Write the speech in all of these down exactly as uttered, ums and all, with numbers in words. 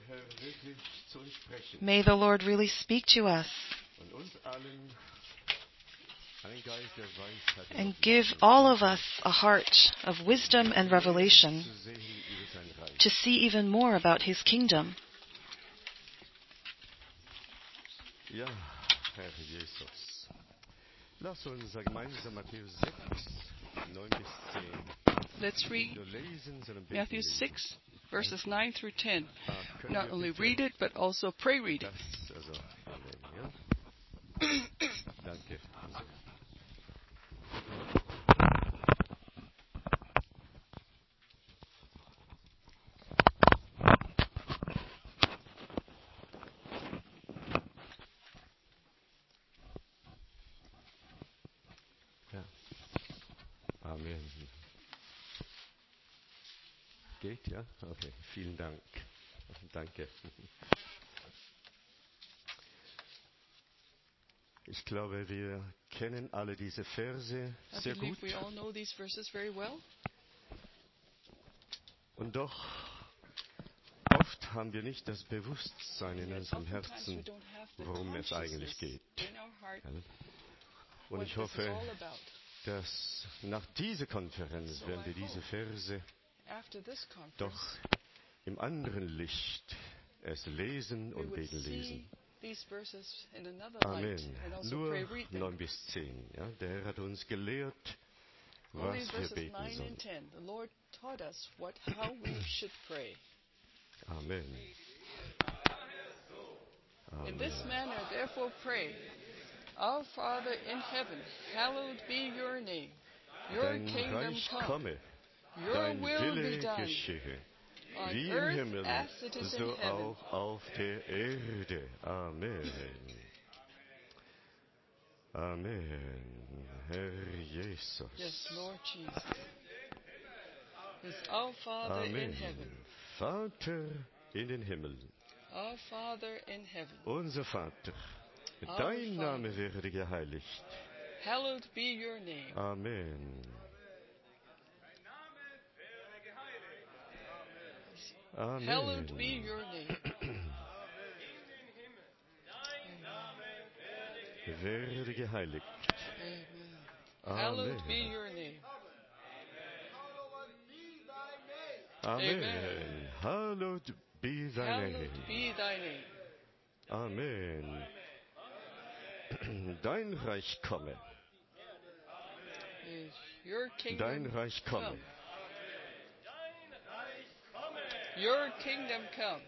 May the Lord really speak to us and give all of us a heart of wisdom and revelation to see even more about His kingdom. Ja, Herr Jesus. Lass uns gemeinsam Matthäus sechs, neun bis zehn. Let's read Matthew six, verses nine through ten. Not only read it, but also pray read it. Danke. Ja. Amen. Geht, ja? Okay, vielen Dank. Danke. Ich glaube, wir kennen alle diese Verse I sehr believe gut. we all know these verses very well. Und doch, oft haben wir nicht das Bewusstsein in unserem Oftentimes we Herzen, don't have the worum es eigentlich consciousness geht. in our heart Und what ich this is hoffe, all about. dass nach dieser Konferenz So werden wir I diese hope Verse After this conference, doch im anderen Licht es lesen we und would beten see lesen. these verses in another light Amen. and also Nur pray read them. neun bis zehn. Ja, der Herr hat uns gelehrt, Only was wir verses beten nine sollen. and ten. The Lord taught us what how we should pray. Amen. In this Amen. manner, therefore, pray. Our Father in heaven, hallowed be your name. Your Dein kingdom Reich come. komme, Your dein will be Wille done geschehe, on wie im earth Himmel, as it is in so heaven. auch auf der Erde. Amen. Amen. Herr Jesus. Yes, Lord Jesus. Is our Father in Amen. heaven. Vater in den Himmel, Our Father in heaven, unser Vater, Our dein Father. Name werde geheiligt. hallowed be your name. Amen. Amen. Hallowed be your name. Werde geheiligt. Amen. Hallowed be Amen. your name. Amen. Amen. Hallowed be thy Hallowed name. be thy name. Amen. Dein Reich komme. Is your Dein kingdom Reich komme. come. Your kingdom come.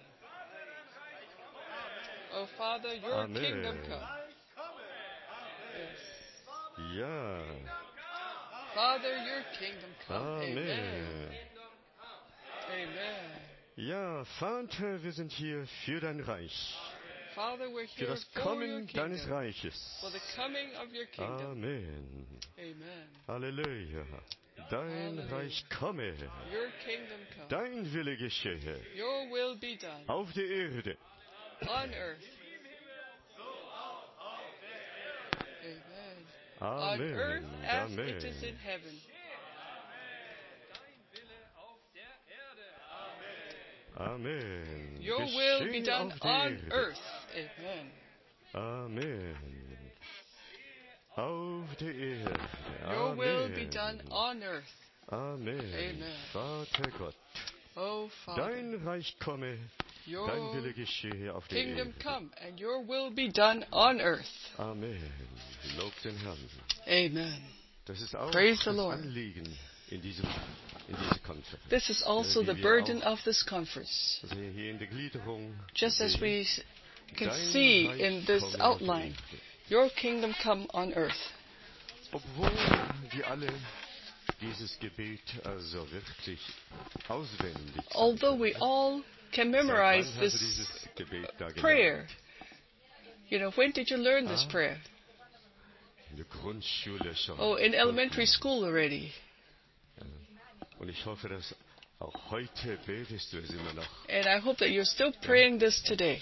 Oh Father, your Amen. kingdom come. Yes. Ja. Father, your kingdom come. Amen. Amen. Amen. Ja, Vater, wir sind hier für dein Reich. Father, we're Für here das for your Kommen deines kingdom. Reiches. For the coming of your kingdom. Amen. Amen. Halleluja. Dein Halleluja. Reich komme. Your kingdom come. Dein Wille geschehe. Your will be done Auf der Erde. on earth. Amen. On earth Amen. as it is in Amen. heaven. Amen. Your will be Geschehe done auf der on Erde. earth. Amen. Amen. Auf der Erde. Your will be done Amen. on earth. Amen. Amen. Vater Gott, Oh Father, dein Reich komme, your dein Wille geschehe auf der kingdom Erde. come and your will be done on earth. Amen. Lob den Herrn. Amen. Das ist auch Praise the das Lord. Anliegen in diesem in dieser Konferenz. This is also Ja, the wie wir burden auch- of this conference. Also hier in der Gliederung Just as sehen, we s- can dein see Reich in this komme auf der outline, Erde. your kingdom come on earth. Obwohl wir alle dieses Gebet also wirklich auswendig Although we all can memorize Seit wann hast du this dieses Gebet da gelernt? prayer. You know, when did you learn this Ah. prayer? In der Grundschule schon. Oh, in elementary school already. Und ich hoffe, dass auch heute betest du es immer noch. And I hope that you're still praying this today.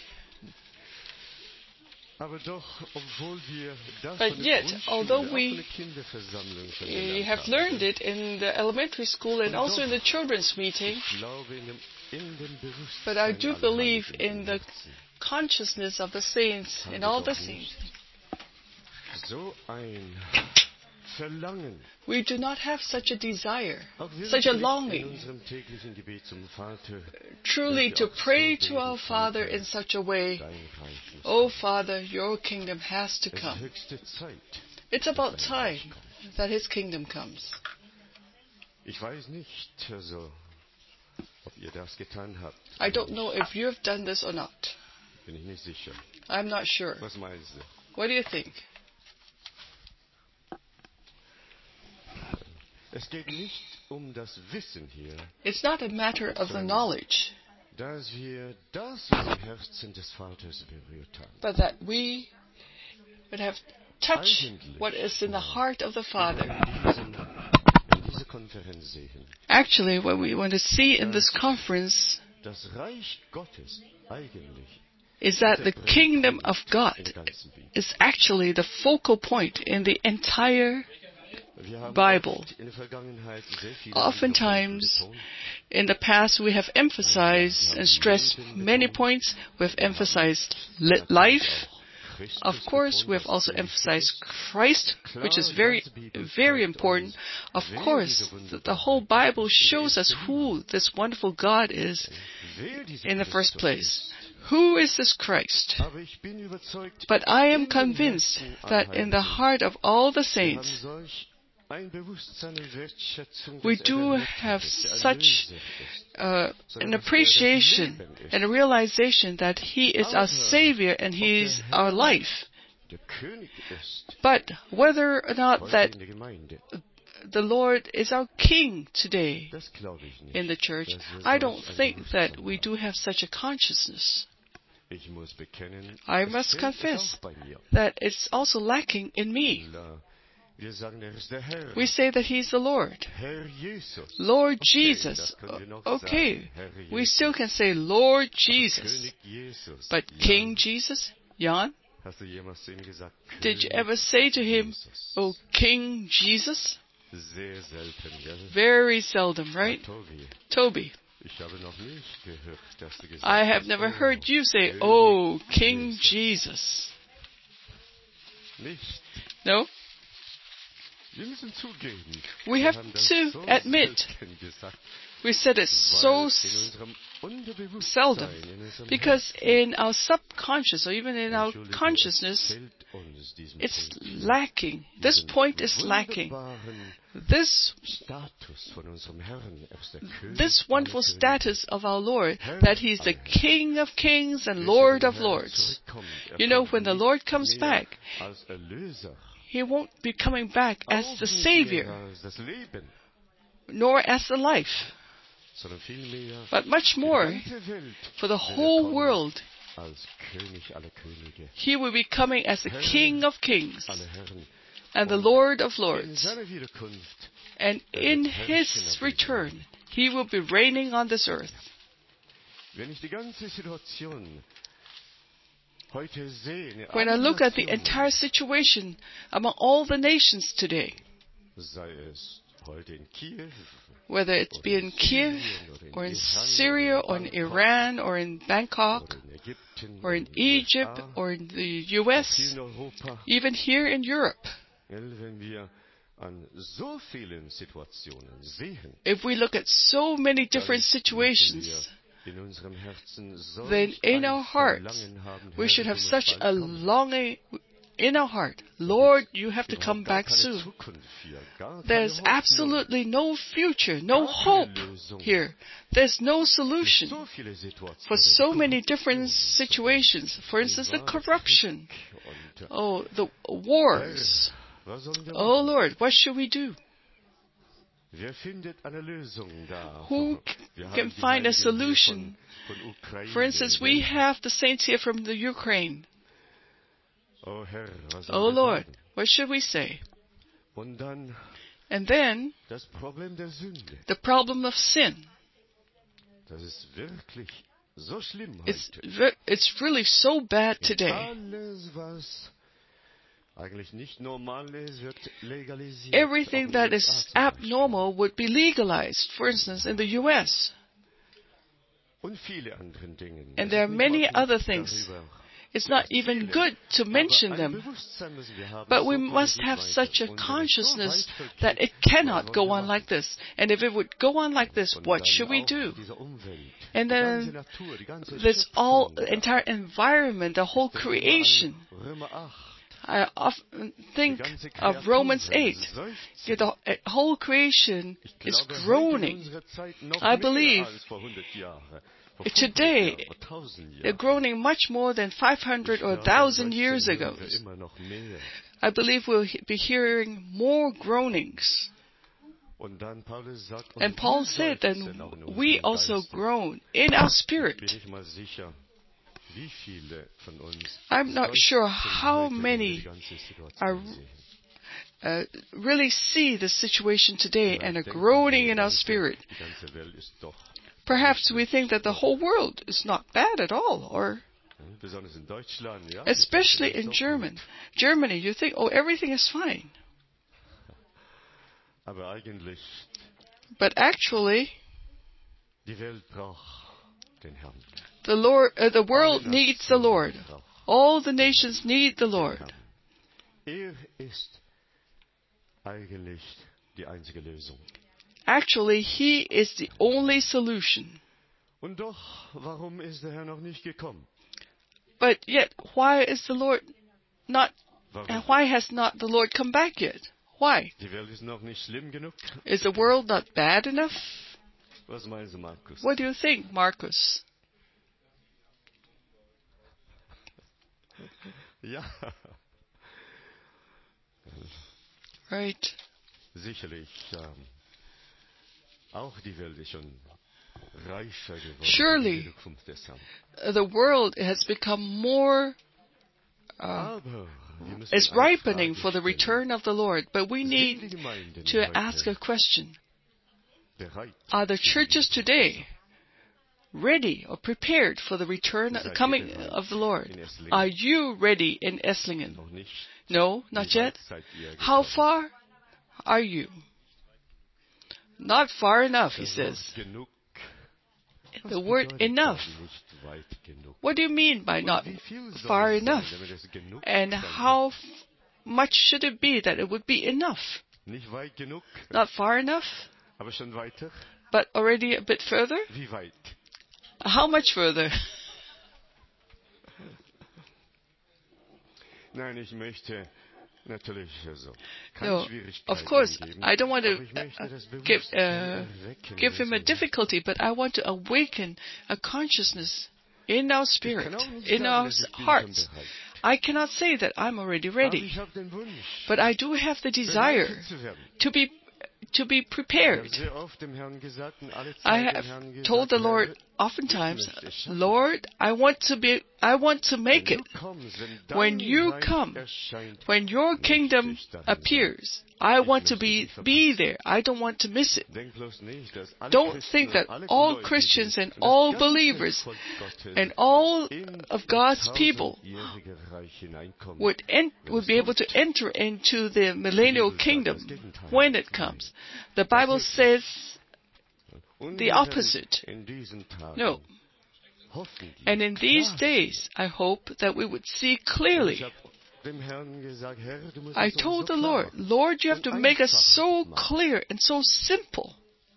Aber doch, obwohl wir das But von der yet, Grundschule, although auch we- von der Kinderversammlung schon We gelernt have haben, learned it in the elementary school and Und also doch- in the children's meeting. ich glaube, in dem But I do believe in the consciousness of the saints, in all the saints. So ein Verlangen, we do not have such a desire, auch such a wirklich in longing, unserem täglichen Gebet zum Vater, truly dass wir to auch so pray to beten, our Father in Vater, such a way, dein Reich muss Oh kommen. Father, your kingdom has to Es ist come. höchste Zeit. It's about dass dein Reich time kommt. that His kingdom comes. Ich weiß nicht, also, ob ihr das getan habt. I don't know if you have done this or not. Bin ich nicht sicher. I'm not sure. Was meinst du? What do you think? Es geht nicht um das Wissen hier, It's not a matter of the knowledge, dass wir das, was im Herzen des Vaters berührt haben. but that we would have touched what is in the heart of the Father. In, in diese Konferenz sehen, Actually, what we want to see in this conference das Reich Gottes eigentlich is that the kingdom of in God der ganzen Bibel. is actually the focal point in the entire Wir haben Bible. oft in der Vergangenheit sehr viele Oftentimes, betont. in the past, we have emphasized and stressed many points. We have emphasized li- life. Of course, we have also emphasized Christ, which is very, very important. Of course, the, the whole Bible shows us who this wonderful God is Wer dieser in the first Christus place. ist. Who is this Christ? Aber ich bin überzeugt, But I am in den convinced Herzen that aller in the Heiligen, heart of all the wir haben saints, solch ein Bewusstsein und Wertschätzung, we dass er do der Retter have ist, der such Erlöser ist. uh, an appreciation and a realization that He is our Savior and He is our life. Der König ist But whether or not heute that in der Gemeinde, the Lord is our King today das glaube ich nicht. in the church, dass wir I solch don't ein think that Bewusstsein we haben. do have such a consciousness. Ich muss bekennen, I es must fehlt es confess auch bei mir. that it's also lacking in me. La- Wir sagen, er ist der Herr. We say that He's the Lord. Herr Jesus. Lord Okay, Jesus. das können wir noch Okay, sagen. Herr we Jesus. still can say Lord Aber Jesus. König Jesus. But Jan, King Jesus, Jan, hast du jemals zu ihm gesagt, did you König ever say to him, Jesus? Oh King Jesus? Sehr selten, gell? Very seldom, right? Tobi, Toby, ich habe noch nicht gehört, dass du gesagt I have hast, never oh, heard you say, König Oh King Jesus. Jesus. Nicht. No? Wir müssen zugeben. We wir have haben das to so admit. selten gesagt, We said it so weil s- in unserem Unterbewusstsein, seldom in unserem because Herzen, in our subconscious or even in our Entschuldige, consciousness, es fehlt uns diesen it's Punkt, lacking. This diesen point is lacking. wunderbaren This Status von unserem Herrn, er ist der König this aller wonderful Könige. status of our Lord, that He's the King of kings and Lord of lords. You know, when the Lord comes back, als Erlöser, He won't be coming back as auch the nicht Savior, mehr als das Leben, nor as the life, sondern vielmehr but much für die more ganze Welt for the will er whole kommen world. als König aller Könige, He will be coming as the King of kings aller Herren. and the Lord of In lords. seiner Wiederkunft, And in His return, He will be reigning on this earth. wenn ich die ganze Situation heute sehe, in When I allen look at the Nationen, entire situation among all the nations today, sei es heute in Kiew, whether it be in Kiev or in Syria or in Iran or in Bangkok oder in Ägypten, or in den Egypt U S A, or in the U auch S, hier in Europa, even here in Europe, gell, wenn wir an so vielen Situationen sehen, if we look at so many different dann müssen situations, wir in unserem Herzen solch then in ein our hearts, Verlangen haben, we Herr, should du have musst such bald a kommen. longing in our heart. Lord, you have to Überhaupt come gar back keine soon. Zukunft hier, gar keine There's Hoffnung. absolutely no future, no Gar hope keine Lösung. here. There's no Für solution so viele Situationen. for so Die many Korruption, different situations. For instance, the die Wahrheit, corruption. Krieg und, Oh, the wars. Herr, was sollen wir Oh machen? Lord, what should we do? Wer findet eine Lösung da? Who Wir haben can die find a Heiligen hier solution? von, von Ukraine, For instance, we gell? have the saints here from the Ukraine. Oh Herr, was sollen Oh wir Lord, sagen? what should we say? Und dann And then, das Problem der Sünde. the problem of sin. Das ist wirklich so schlimm It's, heute. ve- it's really so bad today. Alles, was eigentlich nicht normal ist, wird legalisiert. Everything Auch in that den is U S A zum Beispiel. abnormal would be legalized, for instance, in the U S. und viele anderen Dingen. And Es there are ist nicht many mal gut, other things. darüber It's not even good to mention Aber ein them. Bewusstsein müssen wir haben, But so we kommen must wir have nicht such weiter. a Und wenn es so consciousness weit vergeht, that it was cannot wollen go wir on machen? like this. And if it would go on like this, Und what dann should we auch do? diese Umwelt, And die ganze then Natur, die ganze this all, Schöpfung, the entire environment, the whole denken wir an creation. Römer acht, I often die think ganze of Romans Kreatur eight. seufzt. Yeah, the uh, whole creation Ich is glaube, heute in groaning. unserer Zeit noch I mehr believe als vor hundert Jahren, vor today, fünfhundert Jahren, vor tausend they're Jahren. groaning much more than five hundred Ich or glaube, one thousand seitdem years hören ago. wir immer noch mehr. I believe we'll he- be hearing more groanings. Und dann Paulus sagt, und And Paul wir said that seufzen auch in we unserem also Geiste. groan in our Bin spirit. ich mal sicher, wie viele von uns I'm not sure seufzen how heute, wenn wir many die ganze Situation are sehen. uh, really see the situation today and are Vielleicht denken groaning wir, in our die ganze- spirit. Die ganze Welt ist doch, Perhaps we think that the whole world is not bad at all, or besonders in Deutschland, ja. especially wir denken, in das ist doch German. gut. Germany, you think, oh, everything is fine. Aber eigentlich, But actually, die Welt braucht den Herrn. the Lord, uh, the world Alle needs the Nationen Lord. brauchen All the nations need the den Lord. Herrn. Er ist eigentlich die einzige Lösung. Actually, He is the only solution. Und doch, warum ist der Herr noch nicht gekommen? But yet, why is the Lord not, Warum? and why has not the Lord come back yet? Why? Die Welt ist noch nicht schlimm genug? Is the world not bad enough? Was meinst du, Markus? What do you think, Marcus? Ja, Right. sicherlich. Ähm, auch die Welt ist schon reicher geworden. Surely. für die Wiederkunft des Herrn. Uh, The world has become more, uh, Aber wir müssen is eine ripening Frage for the stellen. return of the Lord. But we Sind need die Gemeinden to heute ask a question. bereit? Are the churches today ready or prepared for the return, Seid ihr coming bereit of the Lord? in Esslingen? Are you ready in Esslingen? Noch nicht. No, not Wie weit yet. seid ihr How gekommen? far are you? Not far enough, he Das says. Wort genug. Was The word bedeutet enough. das nicht weit genug? What do you mean by Und not wie viel soll far es sein, enough? damit es genug And sein how f- much should it be that it would be enough? wird? Nicht weit genug, Not far enough, aber schon weiter. but already a bit further? Wie weit? How much further? Nein, ich möchte natürlich also keine No, Schwierigkeiten of course, geben, I don't want aber to ich möchte uh, das give, Bewusstsein uh, erwecken give him a lassen. difficulty, but I want to awaken a consciousness in our Ich spirit, kann auch nicht in sagen, our dass ich bin hearts. schon bereit. I cannot say that I'm already Aber ready, ich habe den Wunsch, but I do have the desire bereit zu werden. to be to be Ich habe prepared. sehr oft dem Herrn gesagt und alle I Zeit dem have Herrn gesagt, told the Lord Herr, oftentimes, ich möchte es schaffen. Lord, I want to be, I want to make wenn it. du kommst, wenn dein When you Reich come, erscheint, When your möchte kingdom ich darin appears, I Ich want to möchte be dich verpassen. be there. I don't want to miss it. Denk bloß nicht, dass alle Don't Christen think und that alle all Gläubigen Christians and und das all ganze believers Volk Gottes and all in of das God's people tausendjährige Reich hineinkommen. would en- would be able to enter into the millennial kingdom when it comes. The Bible says Und the wir werden opposite. in diesen Tagen no. hoffentlich And in these klar days, I hope that we would see sehen. clearly. Ich habe dem Herrn gesagt, Herr, du musst I es uns told so the klar Lord, machen. Lord, you have to make us so Einfach clear and so simple.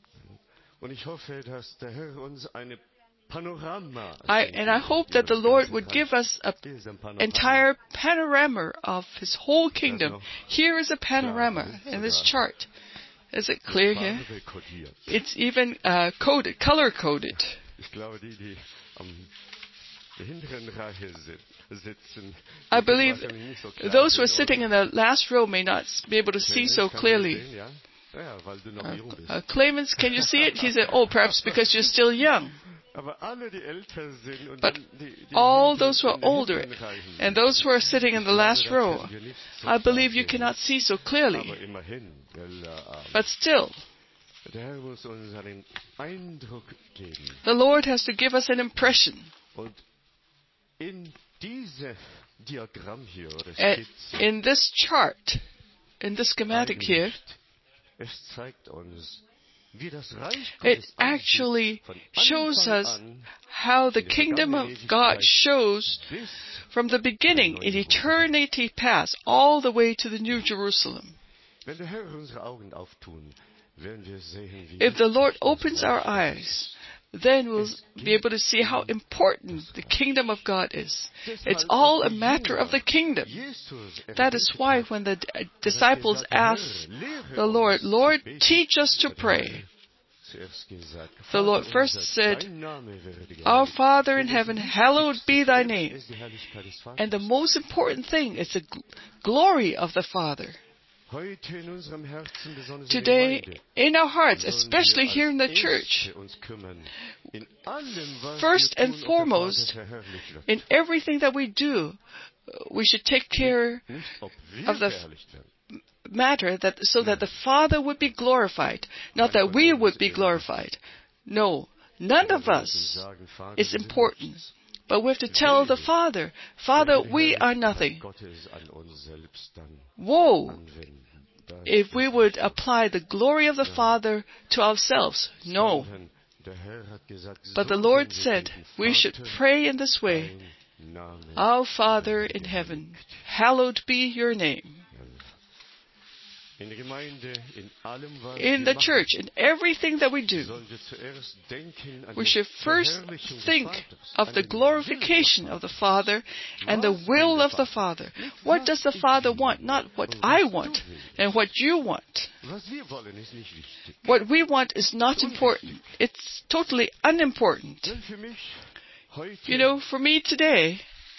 Und ich hoffe, dass der Herr uns eine Panorama I, schenken and I wird hope über that the das Lord ganze would Reich. give us a Hier ist ein Panorama. entire panorama of His whole kingdom. Here is a panorama in this chart. Is it clear here? Farbe kodiert. It's even uh, coded, color coded. Ich glaube, die, die am der hinteren Reihe sit- sitzen, I die können believe wahrscheinlich nicht so klar those who are sehen, sitting oder? in the last row may not be able to see Clemens, so kannst du clearly. sehen, ja? Ja, weil du noch Uh, jung bist. uh, Clemens, can you see it? He said, oh, perhaps because you're still young. Aber alle, die älter sind und But dann die, die all hinten those who are in den older hinteren Reihen and those who are sitting in the Ich glaube, last da row, können wir nicht so I klar believe you sehen. cannot see so clearly. Aber immerhin, weil, äh, But still, der Herr muss uns einen Eindruck geben. the Lord has to give us an impression. Und in diesem Diagramm hier, oder And Skizze, in this chart, in this schematic here, eigentlich, es zeigt uns, It actually shows us how the kingdom of God shows from the beginning in eternity past all the way to the New Jerusalem. If the Lord opens our eyes, then we'll be able to see how important the kingdom of God is. It's all a matter of the kingdom. That is why when the d- disciples asked the Lord, Lord, teach us to pray, the Lord first said, Our Father in heaven, hallowed be thy name. And the most important thing is the gl- glory of the Father. Today, in our hearts, especially here in the church, first and foremost, in everything that we do, we should take care of the f- matter that so that the Father would be glorified, not that we would be glorified. No, none of us is important. But we have to tell the Father, Father, we are nothing. Woe if we would apply the glory of the Father to ourselves. No. But the Lord said we should pray in this way. Our Father in heaven, hallowed be your name. In the church, in everything that we do, we should first think of the glorification of the Father and the will of the Father. What does the Father want? Not what I want and what you want. What we want is not important. It's totally unimportant. You know, for me today,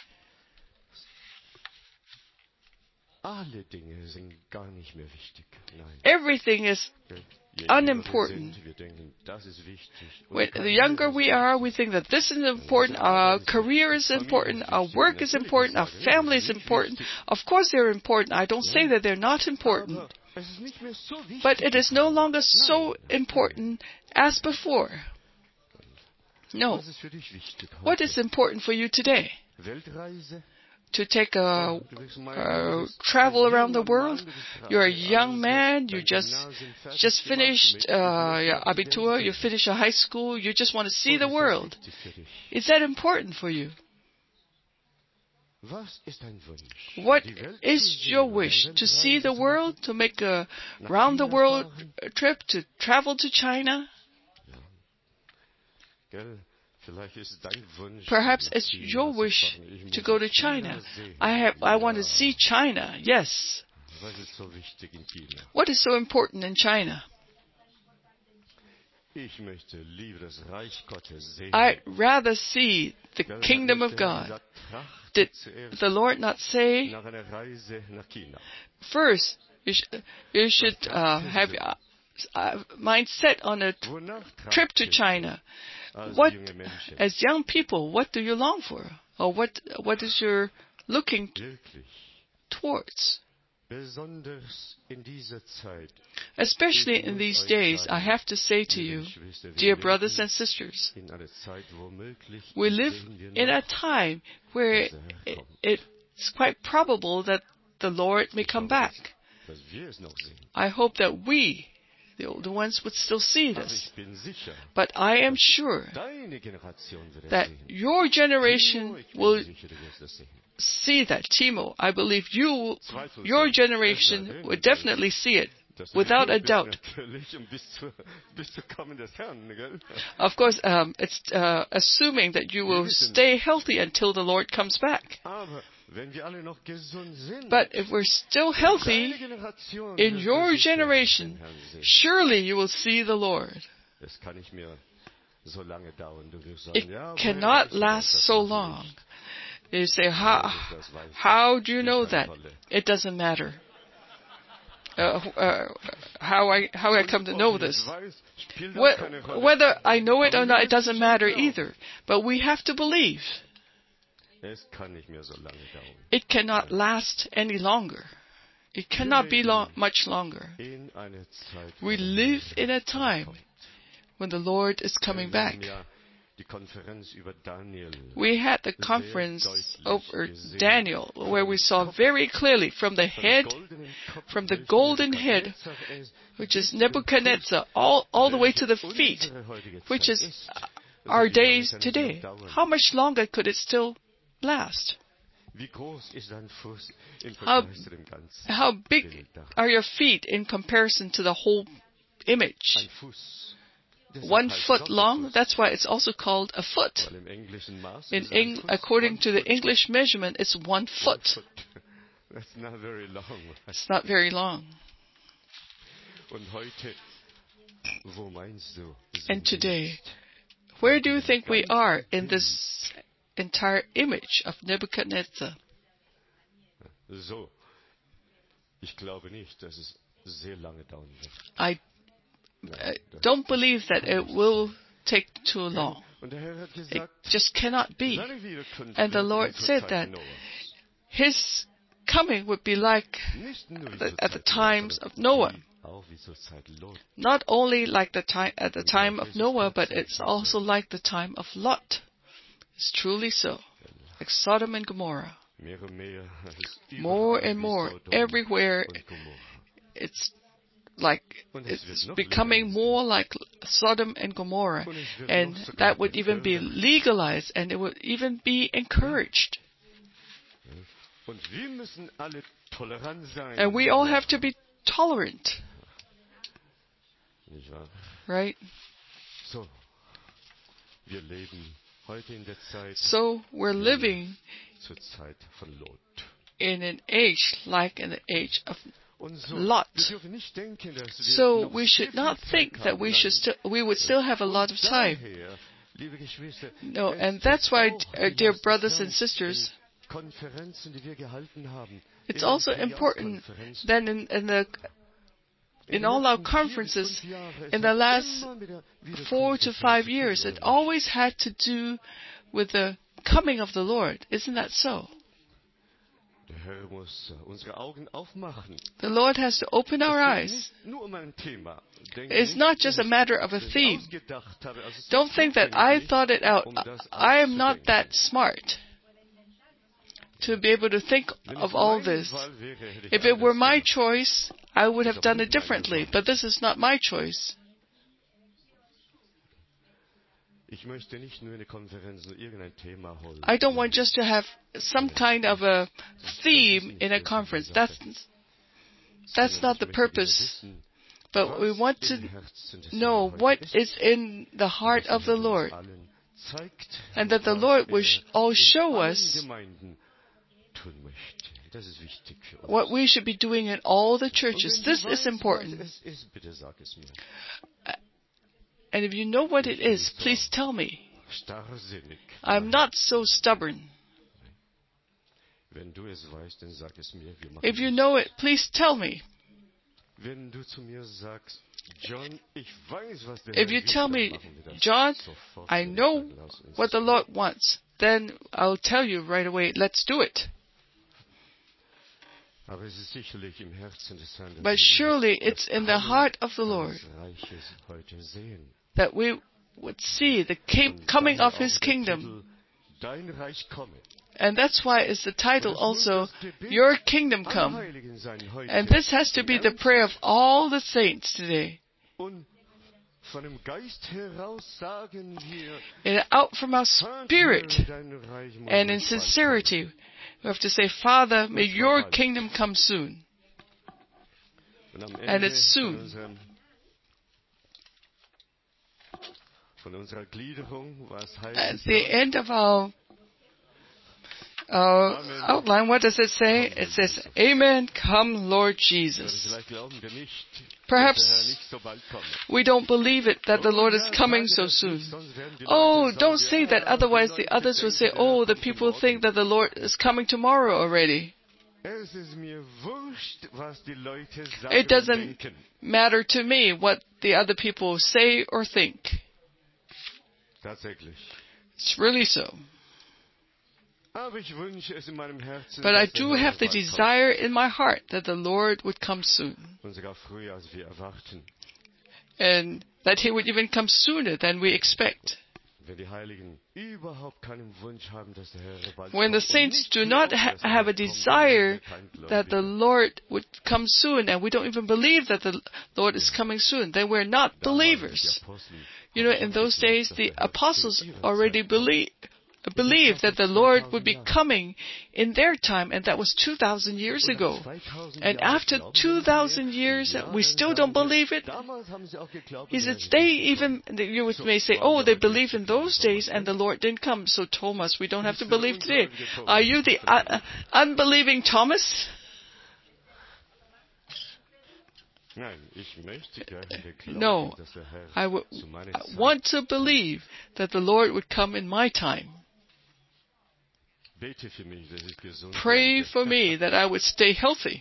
everything is unimportant. When the younger we are, we think that this is important, our career is important, our work is important, our family is important. Of course they're important. I don't say that they're not important. But it is no longer so important as before. No. What is important for you today? To take a, a travel around the world? You're a young man, you just just finished uh, your Abitur, you finished your high school, you just want to see the world. Is that important for you? What is your wish? To see the world? To make a round-the-world trip? To travel to China? Perhaps it's your wish to go to China. I have, I want to see China, yes. What is so important in China? I'd rather see the kingdom of God. Did the Lord not say, first, you, sh- you should uh, have your uh, mind set on a t- trip to China? What, as young people, what do you long for? Or what, what is your looking t- towards? Especially in these days, I have to say to you, dear brothers and sisters, we live in a time where it, it's quite probable that the Lord may come back. I hope that we, the older ones, would still see this. But I am sure that your generation will see that. Timo, I believe you, your generation would definitely see it, without a doubt. Of course, um, it's uh, assuming that you will stay healthy until the Lord comes back. But if we're still healthy, in your generation, surely you will see the Lord. It cannot last so long. You say, how, how do you know that? It doesn't matter. Uh, uh, how I how I come to know this. Wh- whether I know it or not, it doesn't matter either. But we have to believe. It cannot last any longer. It cannot be long, much longer. We live in a time when the Lord is coming back. die Konferenz über Daniel. We had the conference over Daniel, where we saw very clearly from the head, from the golden head, which is Nebuchadnezzar, all, all the way to the feet, which is our days today. How much longer could it still last? How, how big are your feet in comparison to the whole image? One foot long, that's why it's also called a foot. In Eng- according to the English measurement, it's one foot. That's not very long. It's not very long. And today, where do you think we are in this entire image of Nebuchadnezzar? So, ich glaube nicht, dass es sehr lange dauern wird. I I don't believe that it will take too long. It just cannot be. And the Lord said that His coming would be like the, at the times of Noah. Not only like the time at the time of Noah, but it's also like the time of Lot. It's truly so, like Sodom and Gomorrah. More and more, everywhere, it's like it's becoming more like Sodom and Gomorrah, and that would even be legalized, and it would even be encouraged. And we all have to be tolerant, right? So we're living in an age like in the age of Lot. So we should not think that we should still, we would still have a lot of time. No, and that's why, uh, dear brothers and sisters, it's also important that in, in the in all our conferences in the last four to five years, it always had to do with the coming of the Lord. Isn't that so? The Lord has to open our eyes. It's not just a matter of a theme. Don't think that I thought it out. I am not that smart to be able to think of all this. If it were my choice, I would have done it differently. But this is not my choice. I don't want just to have some kind of a theme in a conference. That's, that's not the purpose. But we want to know what is in the heart of the Lord. And that the Lord will all show us what we should be doing in all the churches. This is important. And if you know what it is, please tell me. I'm not so stubborn. If you know it, please tell me. If you tell me, John, I know what the Lord wants, then I'll tell you right away, let's do it. But surely it's in the heart of the Lord that we would see the coming of His kingdom. And that's why it's the title also, Your Kingdom Come. And this has to be the prayer of all the saints today. And out from our spirit and in sincerity, we have to say, Father, may Your kingdom come soon. And it's soon. At the end of our uh, outline, what does it say? It says, Amen, come Lord Jesus. Perhaps we don't believe it that the Lord is coming so soon. Oh, don't say that, otherwise the others will say, oh, the people think that the Lord is coming tomorrow already. It doesn't matter to me what the other people say or think. It's really so. But I do have the desire in my heart that the Lord would come soon. And that He would even come sooner than we expect. When the saints do not ha- have a desire that the Lord would come soon, and we don't even believe that the Lord is coming soon, then we're not believers. You know, in those days, the apostles already believe, believed that the Lord would be coming in their time, and that was two thousand years ago. And after two thousand years, we still don't believe it. He said, they even, you may say, oh, they believed in those days, and the Lord didn't come. So Thomas, we don't have to believe today. Are you the uh, unbelieving Thomas? No, I, w- I want to believe that the Lord would come in my time. Pray for me that I would stay healthy.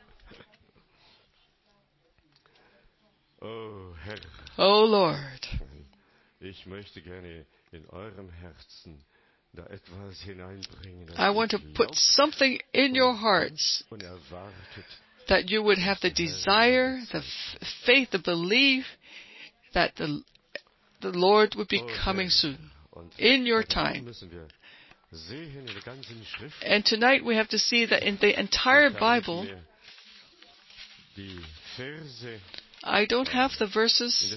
Oh Lord, I want to put something in your hearts that you would have the desire, the f- faith, the belief that the, the Lord would be coming soon in your time. And tonight we have to see that in the entire Bible, I don't have the verses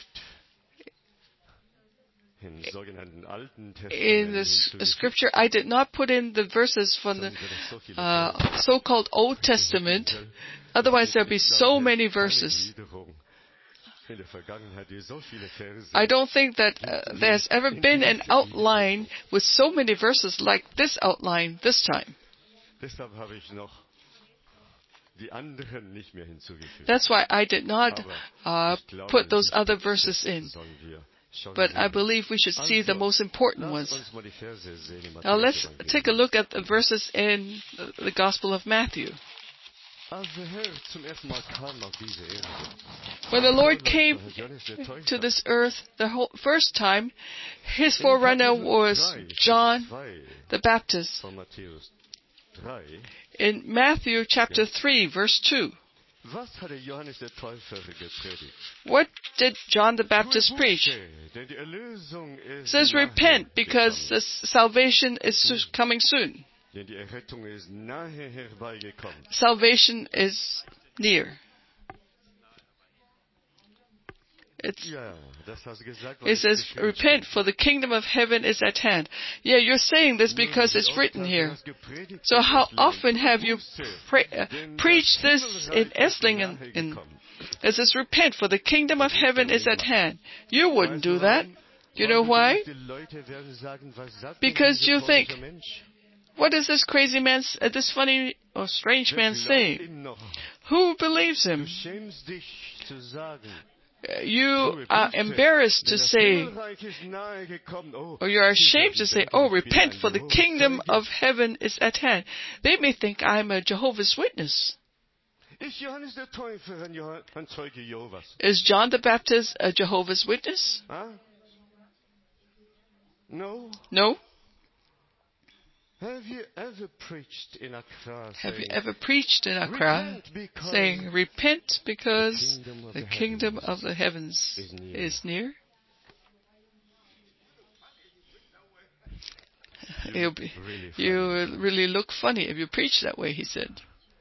in the scripture. I did not put in the verses from the uh, so-called Old Testament. Otherwise, there would be so many verses. I don't think that uh, there's ever been an outline with so many verses like this outline this time. That's why I did not uh, put those other verses in. But I believe we should see the most important ones. Now let's take a look at the verses in the Gospel of Matthew. When the Lord came to this earth the whole, first time, his forerunner was John the Baptist. In Matthew chapter three, verse two. What did John the Baptist preach? It says, repent, because the salvation is coming soon. Salvation is near. It's, it says, repent, for the kingdom of heaven is at hand. Yeah, you're saying this because it's written here. So how often have you pre- uh, preached this in Esslingen? In, it says, repent, for the kingdom of heaven is at hand. You wouldn't do that. You know why? Because you think, what is this crazy man, uh, this funny or strange man saying? Who believes him? You are embarrassed to say, or you are ashamed to say, oh, repent, for the kingdom of heaven is at hand. They may think I'm a Jehovah's Witness. Is John the Baptist a Jehovah's Witness? No. No? Have you ever preached in Accra? Have you ever preached in Accra saying, repent because the kingdom of the heavens is near? You really look funny if you preach that way, he said.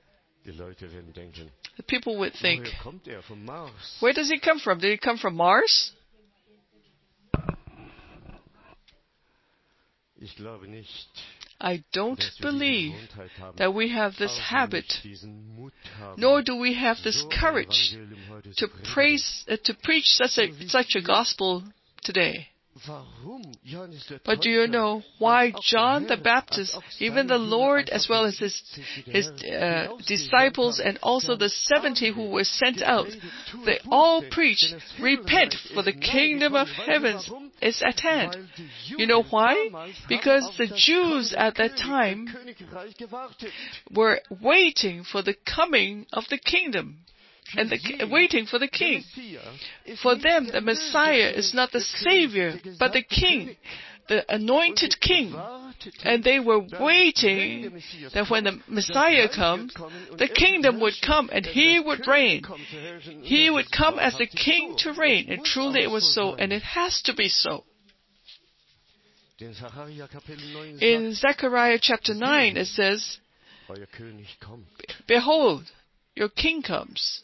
The people would think, where does he come from? Did he come from Mars? I don't believe that we have this habit, nor do we have this courage to praise, uh, to preach such a, such a gospel today. But do you know why John the Baptist, even the Lord as well as his, his uh, disciples and also the seventy who were sent out, they all preached, repent, for the kingdom of heavens is at hand. You know why? Because the Jews at that time were waiting for the coming of the kingdom. And the, waiting for the king. For them, the Messiah is not the Savior, but the King, the anointed King. And they were waiting that when the Messiah comes, the kingdom would come and He would reign. He would come as the King to reign. And truly it was so, and it has to be so. In Sacharja Kapitel neun In sagt, Zechariah chapter nine, it says, euer König kommt. "Behold, your king comes."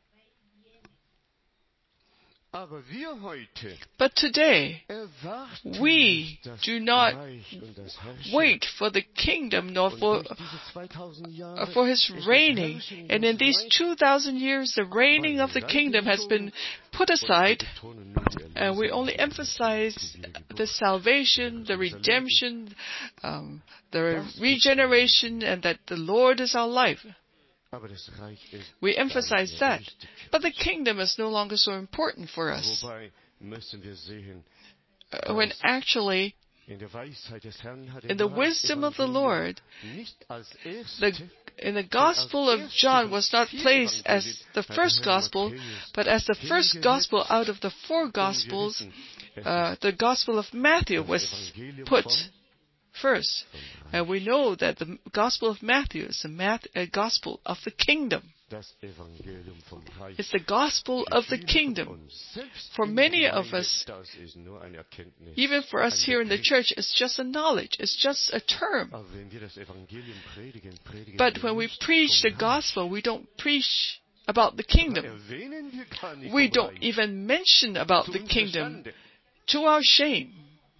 Aber wir heute But today, erwarten we nicht das do not Reich und das Herrschen. wait for the kingdom nor Und for, durch diese zweitausend uh, Jahre for his ist das reigning. Herrschen And in das these Reich two thousand years, the reigning of the kingdom has been put aside, betonen nur die and we Erlösung, only emphasize die Wiedergeburt. the salvation, the redemption, um, the regeneration, and that the Lord is our life. Aber das Reich ist We gar emphasize nicht mehr that. wichtig. But the kingdom is no longer so important for us. Wobei müssen wir sehen, Uh, when actually, in der Weisheit des Herrn hat er in the das wisdom of the Evangelium Lord, nicht als erste, the in the Gospel of John was not placed as the first Gospel, but as the first Gospel out of the four Gospels. Uh, the Gospel of Matthew was put first. And we know that the Gospel of Matthew is a, Math- a Gospel of the kingdom. das Evangelium vom Reich. It's the Gospel of the kingdom. For many of us, Das ist nur eine Erkenntnis. even for us here in the church, it's just a knowledge. It's just a term. Aber wenn wir das Evangelium predigen, predigen But wir when we nicht preach the vom Reich. gospel, we don't preach about the kingdom. Erwähnen wir gar nicht We vom don't Reich. even mention about Zu the unserer kingdom, Schande. to our shame.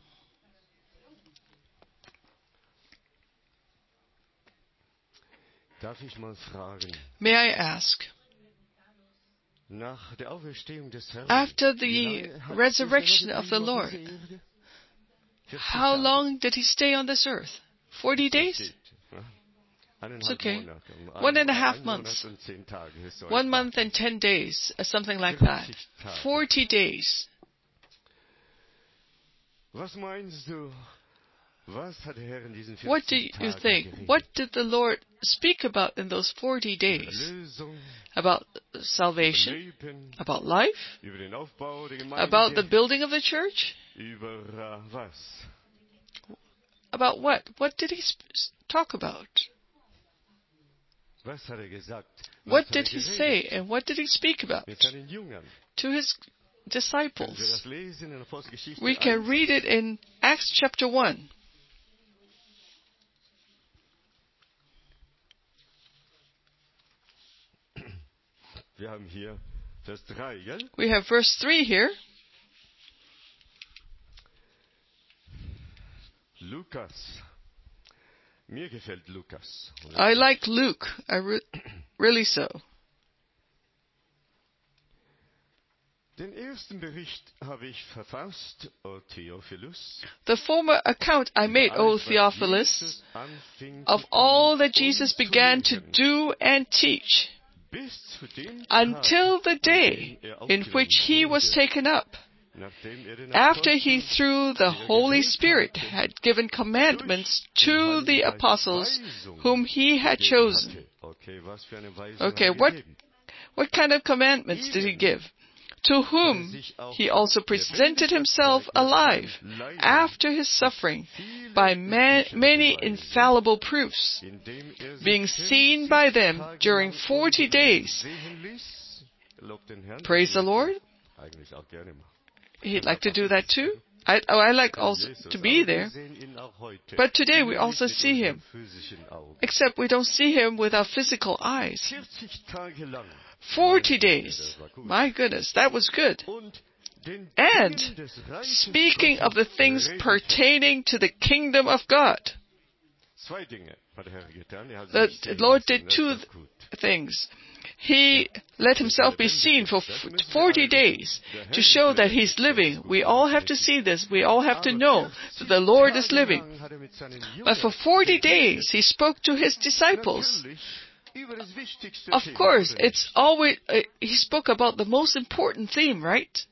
Darf ich mal fragen, May I ask, nach der Auferstehung des Herrn, after wie the lange hat resurrection Jesus of the geblieben auf Lord, dieser Erde? vierzig how Tage. long did he stay on this earth? Forty days? Steht, ja. Eineinhalb It's okay. Monate, um One and a ein- half ein Monat months. und zehn Tage, so One etwa. month and ten days, or something like that. Forty days. Was meinst du? Was hat der Herr in diesen What do vierzig you Tagen think? geredet? What did the Lord speak about in those forty Über days? Erlösung, About über salvation? Leben, About life? über den Aufbau der Gemeinde, About the building of the church? über äh, was? About what? What did he sp- s- talk about? Was hat er gesagt? Was What hat er did he geredet? say and what did he speak about Mit seinen Jüngern. to his Können wir das disciples? lesen in Apostelgeschichte We can eins? read it in Acts chapter one. Wir haben hier Vers drei, gell? We have verse three here. Lukas. Mir gefällt Lukas. I like Luke. I re- really so. Den ersten Bericht habe ich verfasst, O Theophilus, The former account I made, über O alles, was Theophilus, Jesus anfing of zu all tun that und Jesus zu began to lehren, do and teach, bis zu dem until Tag, the an day dem er in aufgenommen which he was wurde, taken up, nachdem er den after he, Aposteln through the die er Holy gewählt Spirit, hatte, had given commandments to the apostles whom he had gegeben chosen. hatte. Okay, was für eine Weisung Okay, hat er what, gegeben? what kind of commandments did he give? To whom he also presented himself alive after his suffering by ma- many infallible proofs, Indem er sich being seen by them during forty days. sehen ließ. Lobt den Herrn. Praise the Lord. Eigentlich auch gerne mal. He'd like to do that too. I, oh, I like also to be there. But today we also see him, except we don't see him with our physical eyes. vierzig Tage lang. Forty days. My goodness, that was good. Und den And Dingen des Reiches speaking of the Gottes things predigt. pertaining to the kingdom of God. Zwei Dinge hat der Herr getan. Er hat The sich sehen Lord lassen. did Das two ist gut. things. He let himself be seen for forty days to show that he's living. We all have to see this. We all have to know that the Lord is living. Tagelang hat er mit seinen But for Jüngern forty days, he spoke to his disciples. natürlich über das wichtigste Of Thema, course, oder it's always, uh, he spoke about the most important theme, right?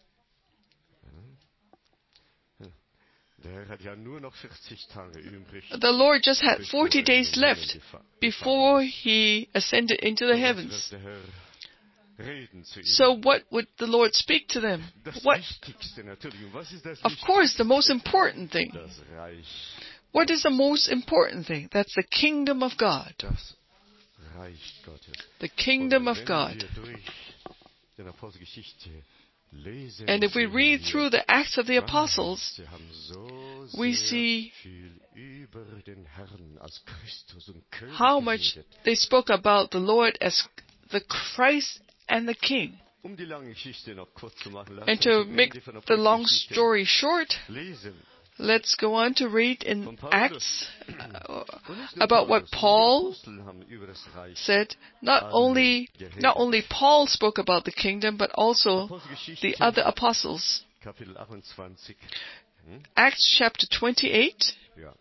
nicht? Der Herr hat ja nur noch vierzig Tage übrig. The Lord just had forty days left before he ascended into the Was heavens. wird der Herr reden zu ihnen? So what would the Lord speak to them? Das What? Wichtigste natürlich. Und was ist das Of course, the most important thing. Das Reich, What is the most important thing? That's the kingdom of God. das Reich Gottes. The kingdom Und of wenn God. wir durch den Apostelgeschichte lesen And if we sehen read wir, through the Acts of the wow, Apostles, sie haben so we sehr see viel über den Herrn als Christus und König how much geredet. they spoke about the Lord as the Christ and the King. Um die lange Geschichte noch kurz zu machen, lasst And uns to am make Ende von der the long Apostelgeschichte story short, lesen. let's go on to read in Von Paulus. Acts uh, Und nicht nur about what Paulus, Paul die Apostel haben über das Reich. said. Not only not only Paul spoke about the kingdom, but also Apostelgeschichte, the other apostles. Kapitel achtundzwanzig. Hm? Acts chapter twenty-eight, Ja.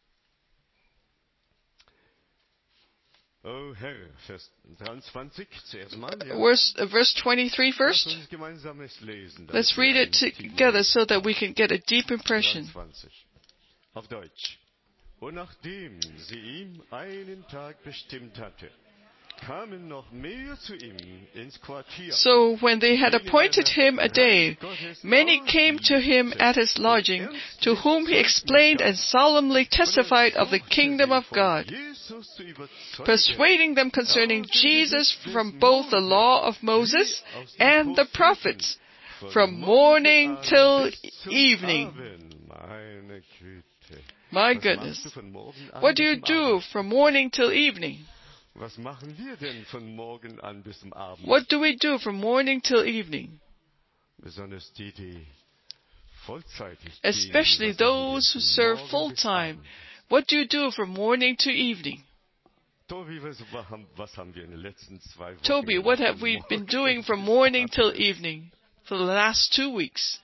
Oh Herr, Vers dreiundzwanzig, zuerst mal. Ja. verse, uh, verse twenty-three Lass first. uns gemeinsam es lesen. damit Let's wir read einen it Titel together haben. so that we can get a deep impression. dreiundzwanzig. Auf Deutsch. Und nachdem sie ihm einen Tag bestimmt hatte, kamen noch mehr zu ihm ins Quartier. So when they had appointed him a day, many came to him at his lodging, to whom he explained and solemnly testified of the kingdom of God, persuading them concerning Jesus from both the law of Moses and the prophets, from morning till evening. Meine Güte. My Was goodness. machst du von morgen an What do bis you zum do Abend? from morning till evening? Was machen wir denn von morgen an bis zum Abend? What do we do from morning till evening? Besonders die, die vollzeitig Especially dienen, was machen those wir who von serve morgen full bis time. Abend? What do you do from morning to evening? Tobi, was, was haben wir in den letzten zwei Wochen Toby, gemacht what have von we been morgen doing from bis morning till Abend? evening for the last two weeks?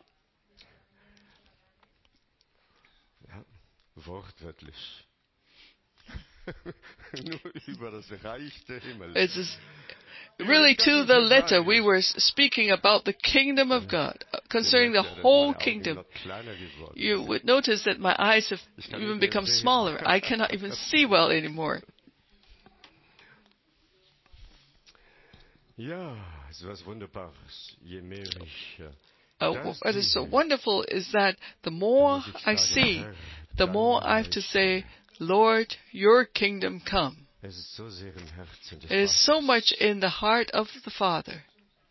Ja, wortwörtlich. Nur über das Reich der Himmel. It's just- really to the letter, we were speaking about the kingdom of God, uh, concerning the whole kingdom. You would notice that my eyes have even become smaller. I cannot even see well anymore. Ja, es ist was Wunderbares. Je mehr ich äh, Uh, what is so wonderful is that the more I see, the more I have to say, Lord, your kingdom come. es ist so sehr im Herzen des It is so Vaters. much in the heart of the Father.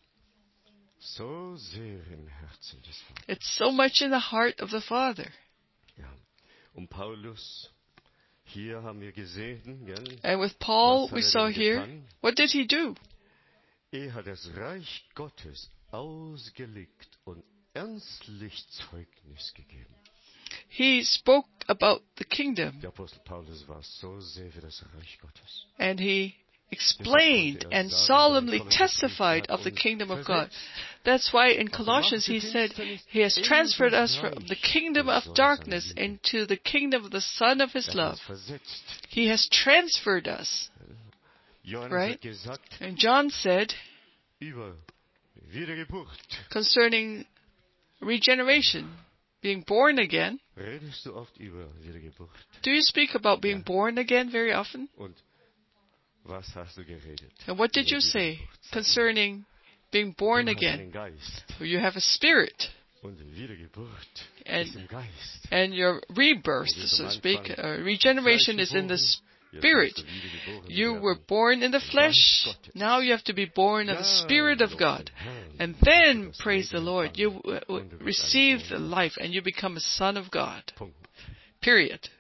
So sehr im Herzen des Vaters. It's so much in the heart of the Father. Ja. Und Paulus, hier haben wir gesehen, gell? And with Paul, Was hat we er saw denn here, getan? what did he do? Er hat das Reich Gottes ausgelegt und ernstlich Zeugnis gegeben. He spoke about the kingdom, Der Apostel Paulus war so sehr für das Reich Gottes. and he explained and solemnly testified of the kingdom of God. That's why in Colossians he said he has transferred us from the kingdom of darkness into the kingdom of the Son of his Er hat love. uns versetzt. He has transferred us. Johannes Right? hat gesagt, And John said über Wiedergeburt. concerning regeneration, being born again. Redest du oft über Wiedergeburt? Do you speak about being born again very often? Und was hast du geredet? And what did Über you say Wiedergeburt. concerning being born Du hast again? einen Geist. You have a spirit, Und Wiedergeburt And- ist im Geist. and your rebirth, so to speak, uh, regeneration is in the spirit. Jetzt musst du wiedergeboren You werden. were born in the flesh, now you have to be born of the Spirit of God. And then, praise the Lord, you uh, uh, receive the life and you become a son of God. Punkt. Period.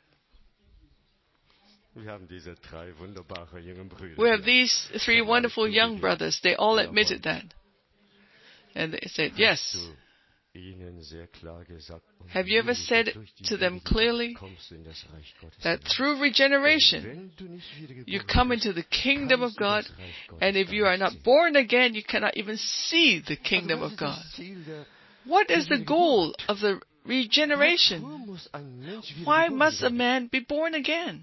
Wir haben diese drei wunderbare jungen Brüder. We have hier. these three wonderful young brothers. They all admitted that. And they said, yes. Du ihnen sehr klar gesagt, und Have you ever said durch die to them Wiedergeburt clearly kommst du in das Reich Gottes that hinein. through regeneration, Wenn du nicht wiedergeboren you come bist, into the kingdom of kannst du God, das Reich Gottes and if you gar are nicht not sehen. born again, you cannot even see the kingdom Also, of was God. ist das Ziel der What is the goal Wiedergeburt? of the regeneration? Wozu muss ein Mensch Why wiedergeboren must a werden? man be born again?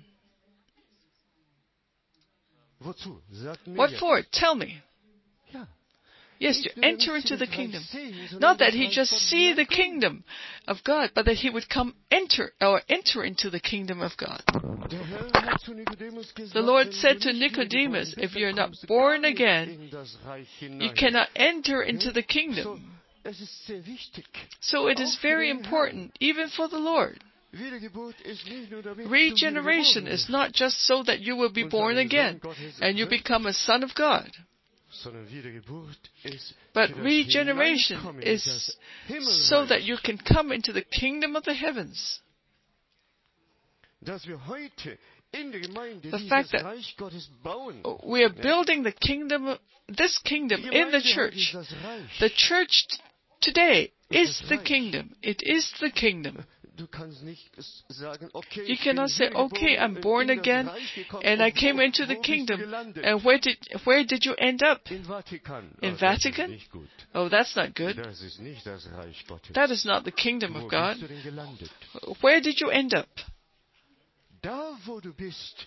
Wozu? Sag mir What jetzt. for? Tell me. Ja. Yes, to enter into the kingdom. Not that he just see the kingdom of God, but that he would come enter or enter into the kingdom of God. Der Herr hat zu Nikodemus gesagt, The Lord wenn said du to nicht Nicodemus, wiedergeboren bist, if you're dann not kommst du born gar nicht again, in das Reich you hinein. cannot enter into the So, kingdom. es ist sehr wichtig. So it is Auch für very den Herrn. important, even for the Lord. Wiedergeburt ist nicht nur damit du Regeneration wiedergeboren is wirst. not just so that you will be Und born ein Sohn again Gottes and you wirst. become a son of God. sondern Wiedergeburt ist But für das regeneration Hineinkommen in is das so that Himmelreich. you can come into the kingdom of the heavens. Dass wir heute in der Gemeinde The fact dieses that Reich Gottes bauen. We are building the kingdom, this kingdom Die in the Gemeinde heute church. ist das Reich. The church t- today is das the Reich. kingdom. It is the kingdom. Du kannst nicht sagen, okay, You ich cannot bin say, okay, I'm wiedergeboren, born in das again, Reich gekommen, and I und came wo- into the wo bist du kingdom. gelandet? And where did where did you end up? In Vatikan. In Oh, das ist Vatican? nicht gut. Oh, that's not good. Das ist nicht das Reich Gottes. That is not the kingdom Wo of God. bist du denn gelandet? Where did you end up? Da, wo du bist,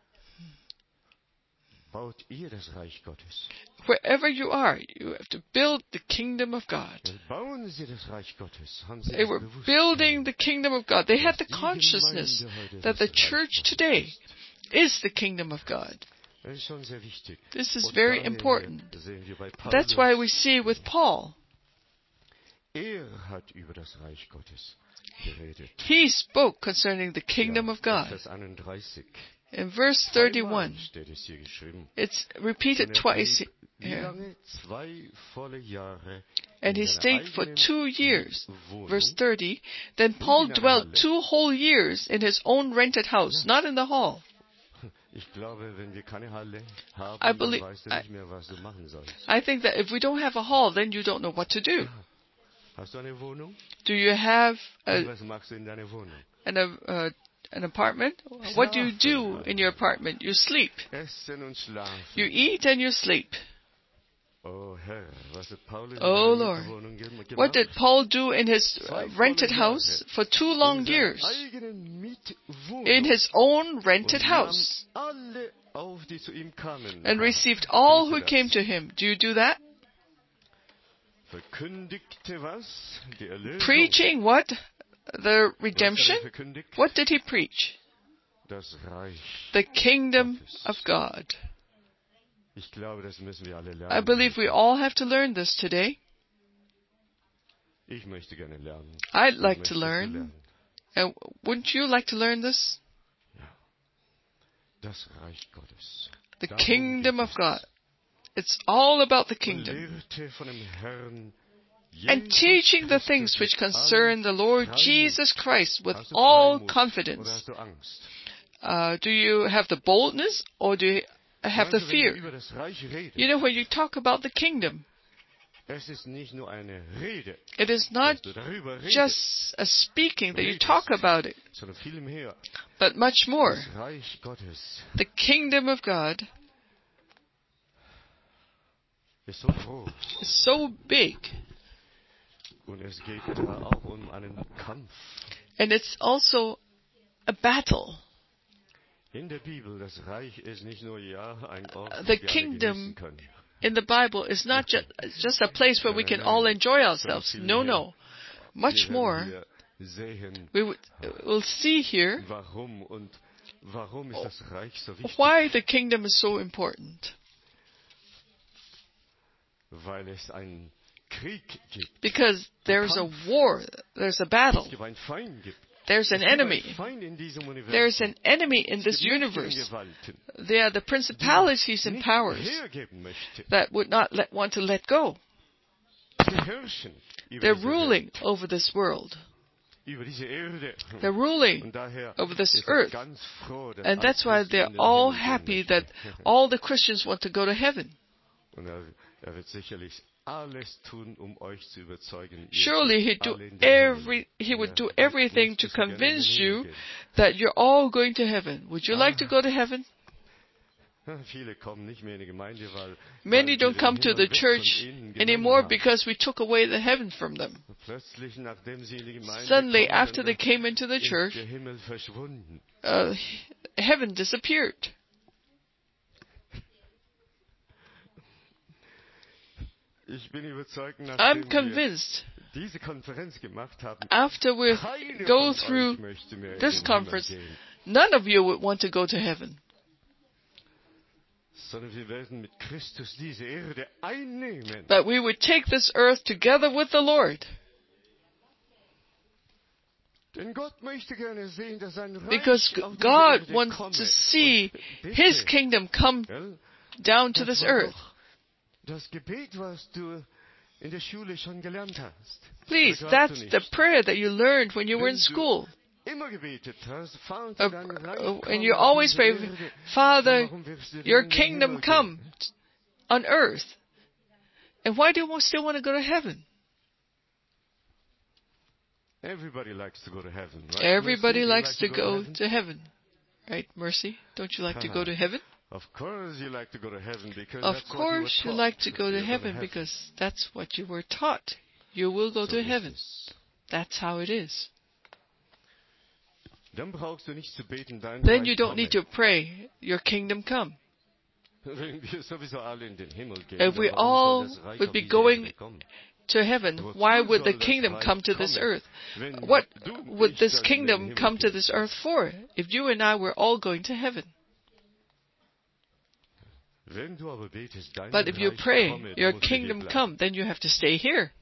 baut ihr das Reich Gottes. Wherever you are, you have to build the kingdom of God. Dann bauen sie das Reich Gottes. Haben sie They das were bewusst building gemacht? the kingdom of God. They had the consciousness that the church today is the kingdom of God. Das ist schon sehr wichtig. This is Und very daher important. sehen wir bei That's Paulus, why we see with Paul, er hat über das Reich Gottes geredet. he spoke concerning the kingdom Ja, of God. Vers einunddreißig. In verse Zweimal thirty-one, steht es hier geschrieben. it's repeated Und er twice blieb wie here. lange? Zwei volle Jahre And he in seiner stayed for eigenen two years. Wohnung. Verse thirty, then Paul dwelt two whole years in his own rented house, not in the hall. Ich glaube, wenn wir keine Halle haben, I dann believe- weißt du I- nicht mehr, was du machen sollst. I think that if we don't have a hall, then you don't know what to do. Hast du eine Wohnung? Do you have Und a, was machst du in deiner Wohnung? an, uh, an apartment? What do you do in your apartment? You sleep. Essen und schlafen. You eat and you sleep. Oh Herr, was hat Paulus Oh, in seiner Lord. Wohnung gemacht? What did Paul do in his uh, rented house for two long In seiner years? eigenen Mietwohnung. In his own Und rented nahm house. alle auf, die zu ihm kamen. And received all who Tut er came das? to him. Do you do that? Verkündigte was? Die Erlösung. Preaching what? The Was hat er redemption? verkündigt? What did he preach? Das Reich. The kingdom of God. Ich glaube, das müssen wir alle I lernen. believe we all have to learn this today. Ich möchte gerne lernen. I'd Ich like möchte to es learn. lernen. And wouldn't you like to learn this? Das Reich Gottes. The Darum kingdom geht of es. God. It's all about the Und kingdom. lehrte von dem Herrn And Jesus teaching the Christus things which mit concern the allem Lord Freimut. Jesus Christ with Hast du all Freimut Oder confidence. hast du Angst? Uh, do you have the boldness or do you have the Weißt du, wenn wir fear? über das Reich reden, You know, when you talk about the kingdom, es ist nicht nur eine Rede, it is dass not du darüber redest, just a speaking that you talk about it, sondern vielmehr but much more. das Reich Gottes The kingdom of God ist so groß is so big, und es geht da auch um einen Kampf. and it's also a battle. In der Bibel, das Reich ist nicht nur ja ein Ort, The den wir alle kingdom genießen können. In the Bible is not just just a place where we can all enjoy ourselves. No, no. Much Hier more. werden wir sehen, We would, we'll see here warum und warum ist das Reich so wichtig? why the kingdom is so important. Weil es einen Krieg gibt. Because there's a war, there's a battle, Es gibt einen Feind gibt. there's an Es gibt enemy. einen Feind in diesem Universum. There's an enemy in Es this gibt universe. Mächtige Gewalten, They are the principalities die and nicht powers hergeben möchte. that would not let, want to let go. Sie herrschen über They're diese ruling Welt, over this world. über diese Erde. They're ruling Und daher over this ist er earth. ganz froh, dass And alle that's why Christen they're in den all Himmel gehen happy möchten. that all the Christians want to go to heaven. Und er, er wird sicherlich alles tun, um euch zu überzeugen. ihr Surely he'd seid do alle in den Himmel. every, he would Ja, do und everything to möchtest du gerne in den convince Himmel you gehen? that you're all going to heaven. Would you like to go to heaven? Ja, viele kommen nicht mehr in die Gemeinde, weil, Many weil wir don't den come to Himmel the weg von church ihnen genommen anymore haben. because we took away the heaven from them. Plötzlich, nachdem sie in die Gemeinde Suddenly, kommen, after they came into the ist church, der Himmel verschwunden. uh, heaven disappeared. Ich bin überzeugt, I'm nachdem wir convinced diese Konferenz gemacht haben, after we keine go von through euch möchte mehr in this den Himmel conference, gehen, none of you would want to go to heaven. sondern wir werden mit Christus diese Erde einnehmen. But we would take this earth together with the Lord. Denn Gott möchte gerne sehen, dass sein Reich Because auf diese God Erde wants komme. to see Und bitte, His kingdom come gell, down to das this war earth. doch das Gebet, was du in der Schule schon gelernt hast. Please, Oder glaubst that's du the nicht? prayer that you learned when you were in Wenn du school. immer gebetet hast, Vater, Uh, dein Reich uh, komme and you auf always diese pray, Erde. Father, Warum wirfst du denn your in den kingdom Himmel come gehen? t- on earth. And why do you still want to go to heaven? Everybody likes to go to heaven, right? Everybody Mercy, you likes like to to go heaven? to heaven. Right, Mercy? Don't you like to go to heaven? Of course you like to go to heaven because Of that's what you were course you taught. like to go to You're heaven because that's what you were taught. You will go So to ist heaven. es. That's how it is. Dann brauchst du nicht zu beten, dein Then Reich you don't komme. need to pray, your kingdom come. Wenn wir sowieso alle in den Himmel gehen, If we dann warum all soll das Reich would auf be diese going Erde kommen? to heaven, why would the kingdom come to this earth? What would this kingdom come to this earth for? If you and I were all going to heaven. Wenn du aber betest, dein But if you Reich pray, komme, your dann musst du hier kingdom bleiben. come, then you have to stay here.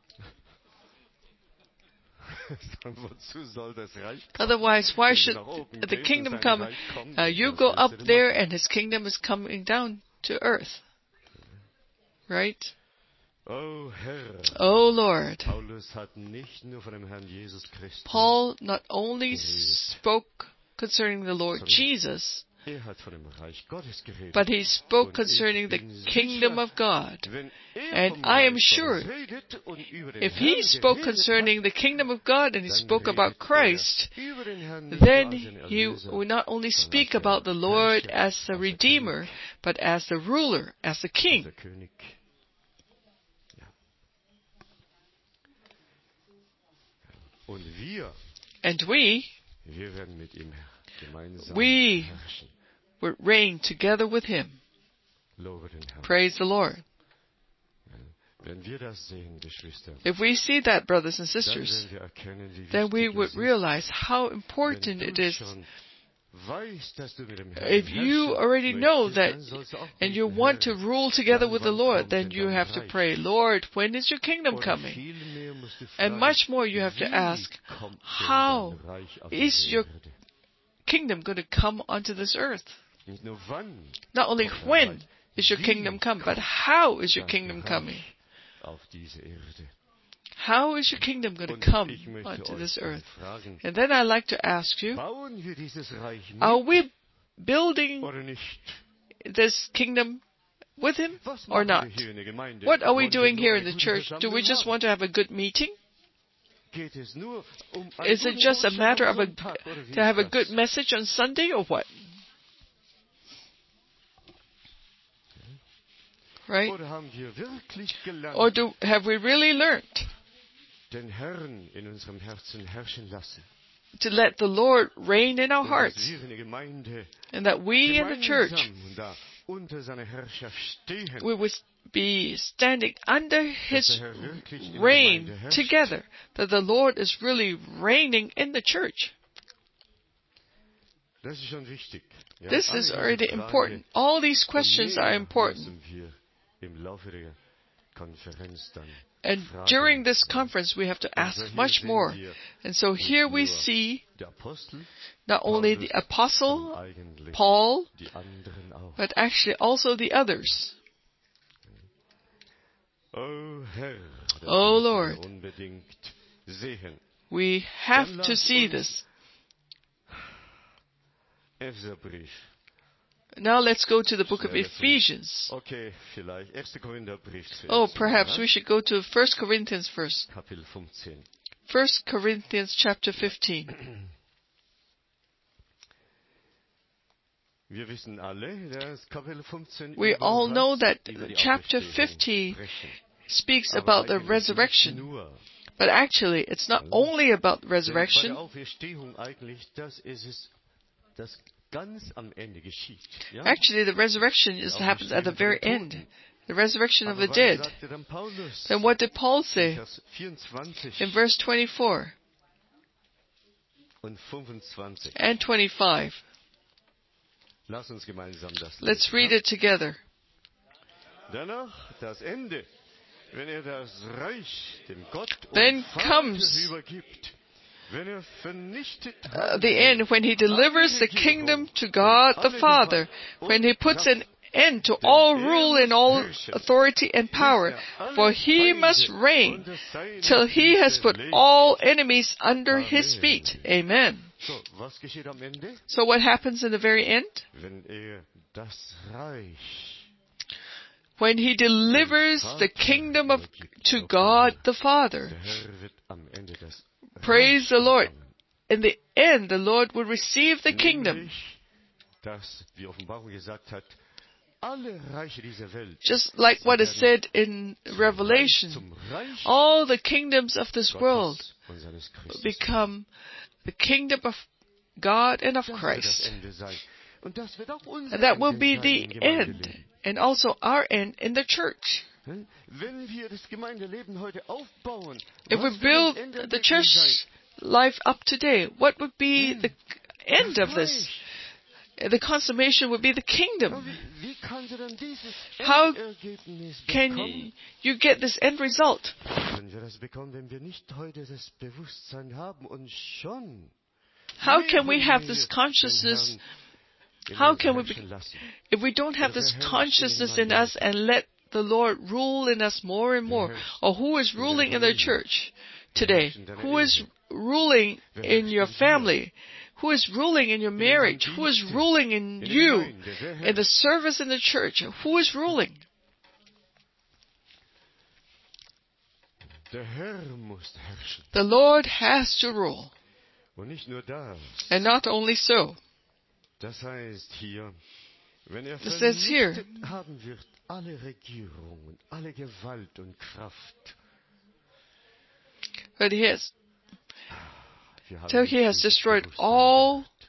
Dann wozu soll das Reich kommen? Otherwise, why Wenn du should nach oben the gehst und kingdom sein come? Reich kommt, Uh, you was go willst up du denn there machen? and his kingdom is coming down to earth. Right? Oh Herr, Oh Lord. Paulus hat nicht nur von dem Herrn Jesus Christus, Paul not only spoke concerning the Lord Jesus, er hat von dem Reich Gottes geredet. but he spoke Und concerning ich the bin kingdom sicher, of God. wenn er And vom I am Reich sure, Gottes redet und über den If he Herrn spoke geredet concerning hat, the kingdom of God and he dann spoke redet about Christ, er über den Herrn nicht then nur als den he Erlöser, will not only sondern speak als den about the Lord Herrscher, as the als der Redeemer, König, but as the ruler, as the als King. der König. Ja. Und wir, And we wir werden mit ihm gemeinsam We- herrschen. will reign together with him. Lobe den Herrn. Praise the Lord. Wenn wir das sehen, Geschwister, If we see that, brothers and dann sisters, werden wir erkennen, wie then we wichtig would es ist, realize how wenn important du it is. schon weißt, dass du mit dem Herrn If you herrschen already know möchtest, that dann sollst du auch and you beten, want to Herr, rule together dann with the wann Lord, kommt then denn you dein have to Reich? pray, Lord, when is your kingdom Oder coming? vielmehr musst du And fragen, much more you have to wie ask, kommt denn how dein Reich auf is diese your Erde? kingdom going to come onto this earth? Nicht nur wann Not only kommt dein when Reich, is your wie kingdom come, but kommt how is your dein kingdom Reich coming? auf diese Erde? How is your kingdom going to Und come ich möchte onto euch this dann earth? fragen, And then I'd like to ask you, bauen wir dieses Reich are mit we building oder nicht? this kingdom with him Was or machen not? wir hier in der Gemeinde? What are we Wollen wir doing nur here eine in the gute church? Do we Versammlung just haben? want to have a good meeting? Geht es nur um eine Is it gute just a Botschaft matter am of a, Sonntag, oder wie to have a ist good das? message on Sunday or what? Right? Oder haben wir wirklich gelernt, Or do have we really learned den Herrn in unserem Herzen herrschen lassen? to let the Lord reign in our Und dass hearts wir in der Gemeinde and that we in the church gemeinsam da unter seiner Herrschaft stehen, we would be standing under dass His der Herr wirklich in der reign Gemeinde herrscht. together, that the Lord is really reigning in the church. Das ist schon wichtig. Ja, This alle is diese already Fragen important. All these und questions are mehr important. müssen wir im Laufe der Konferenz dann And fragen. during this conference, we have to ask Also hier much sehen more. wir And so here we nur see der Apostel, not only the Paulus, apostle, sondern eigentlich Paul, die anderen auch. but actually also the others. Oh Herr, das Oh müssen wir Lord. unbedingt sehen. We have to see this. Epheserbrief. Now let's go to the book of Schneller zu. Ephesians. Okay, vielleicht erster Korintherbrief zuerst. Oh, perhaps mal, we should go to First Corinthians first. Kapitel fünfzehn. First Corinthians chapter fifteen. Wir wissen alle, dass Kapitel fünfzehn We über all was? know that Über die chapter Auferstehung fifty sprechen. speaks Aber about the eigentlich nicht resurrection. nur. But actually, it's not only about Denn bei resurrection. der Auferstehung eigentlich, das ist es, das ganz am Ende geschieht. Ja? Actually, the resurrection is happens at the very end. The resurrection of Aber the was dead. sagte dann Paulus? Then what did Paul In say Vers vierundzwanzig in verse twenty-four und fünfundzwanzig. and twenty-five? Lass uns gemeinsam das Let's lesen, read ja? it together. Danach das Ende, wenn er das Reich dem Gott und Then Vater comes übergibt, wenn er vernichtet Uh, the end, when he delivers the kingdom to God the Father, when he puts an end to all rule and all authority and power, for he must reign till he has put all enemies under his feet. Amen. So, was geschieht am Ende? So what happens in the very end? Wenn er das Reich When he delivers the kingdom of, to God the Father. Der Herr wird am Ende das Praise the Lord. In the end, the Lord will receive the kingdom. Nämlich, dass, wie Offenbarung gesagt hat, alle Reiche dieser Welt Just like what is said in Revelation, zum Reich all the kingdoms of this world Gottes und seines Christus become the kingdom of God and of Das wird das Christ. Ende sein. Und das wird auch unser And that will Ende be sein the im end, Gemeindeleben. and also our end in the church. Wenn wir das Gemeindeleben heute aufbauen, If we was wird build das Ende the wirklich church sein? life up today, what would be the end of this? The consummation would be the kingdom. Wie, wie kannst du denn dieses How Endergebnis Can bekommen? you, you get this end result? Können wir das bekommen, wenn wir nicht heute das Bewusstsein haben und schon How can we leben have wir this den consciousness? Herrn in How uns can we herrschen be, lassen? if we don't have this consciousness in us and let the Lord rule in us more and more? Or who is ruling in the church today? Who is ruling in your family? Who is ruling in your marriage? Who is ruling in you? In the service in the church? Who is ruling? Der Herr muss herrschen. The Lord has to rule. Und nicht nur das. And not only so. Das heißt hier, wenn er It says here, vernichtet haben wird alle Regierungen, alle Gewalt und Kraft. but he has, Wir haben till he has dieses destroyed Bewusstsein all, gehabt.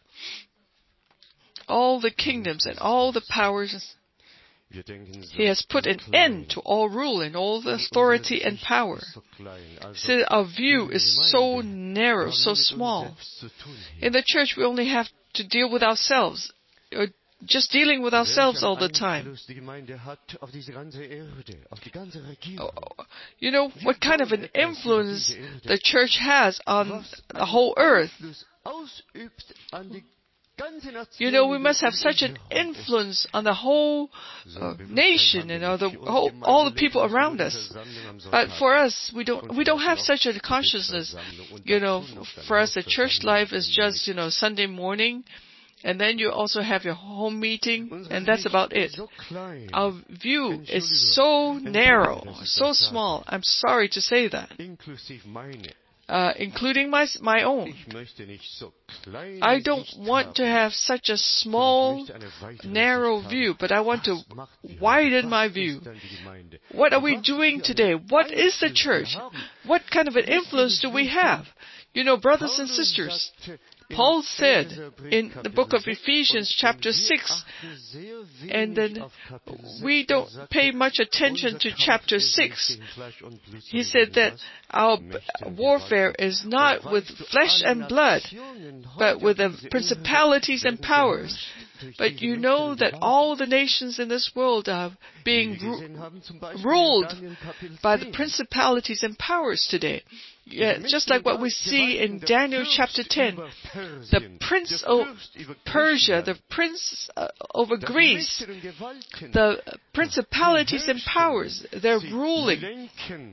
all the kingdoms and all the powers. Wir denken so He has put an klein. end to all rule and all the authority and power. So klein. Also, See, our view in der is so Gemeinde, narrow, wir haben so nur mit uns small. selbst zu tun hier. In the church, we only have to deal with ourselves, or just dealing with ourselves all the time. Einfluss die Gemeinde hat auf diese ganze Erde, auf die ganze Regierung. Oh, You know what kind of an influence the church has on the whole earth. Einfluss ausübt an die ganze Nation, You know, we die must have um such uns an herum ist. influence on the whole uh, nation and all the whole, all the people around us. But for us, we don't we don't have such a consciousness. You know, for us, the church life is just, you know, Sunday morning, and then you also have your home meeting, and that's about it. So klein, Our view is so narrow, so small. I'm sorry to say that, inklusive meine. uh, including my my own. Ich möchte nicht so klein I don't want to have such a small, narrow view, but I want to widen my view. What are we doing today? What is the church? What kind of an influence do we have? You know, brothers and sisters, Paul said in the book of Ephesians chapter six, and then we don't pay much attention to chapter six. He said that our warfare is not with flesh and blood, but with the principalities and powers. But you know that all the nations in this world are being ru- ruled by the principalities and powers today. Yeah, just like what we see in Daniel chapter ten. The prince of Persia, the prince uh, over Greece, the principalities and powers, they're ruling.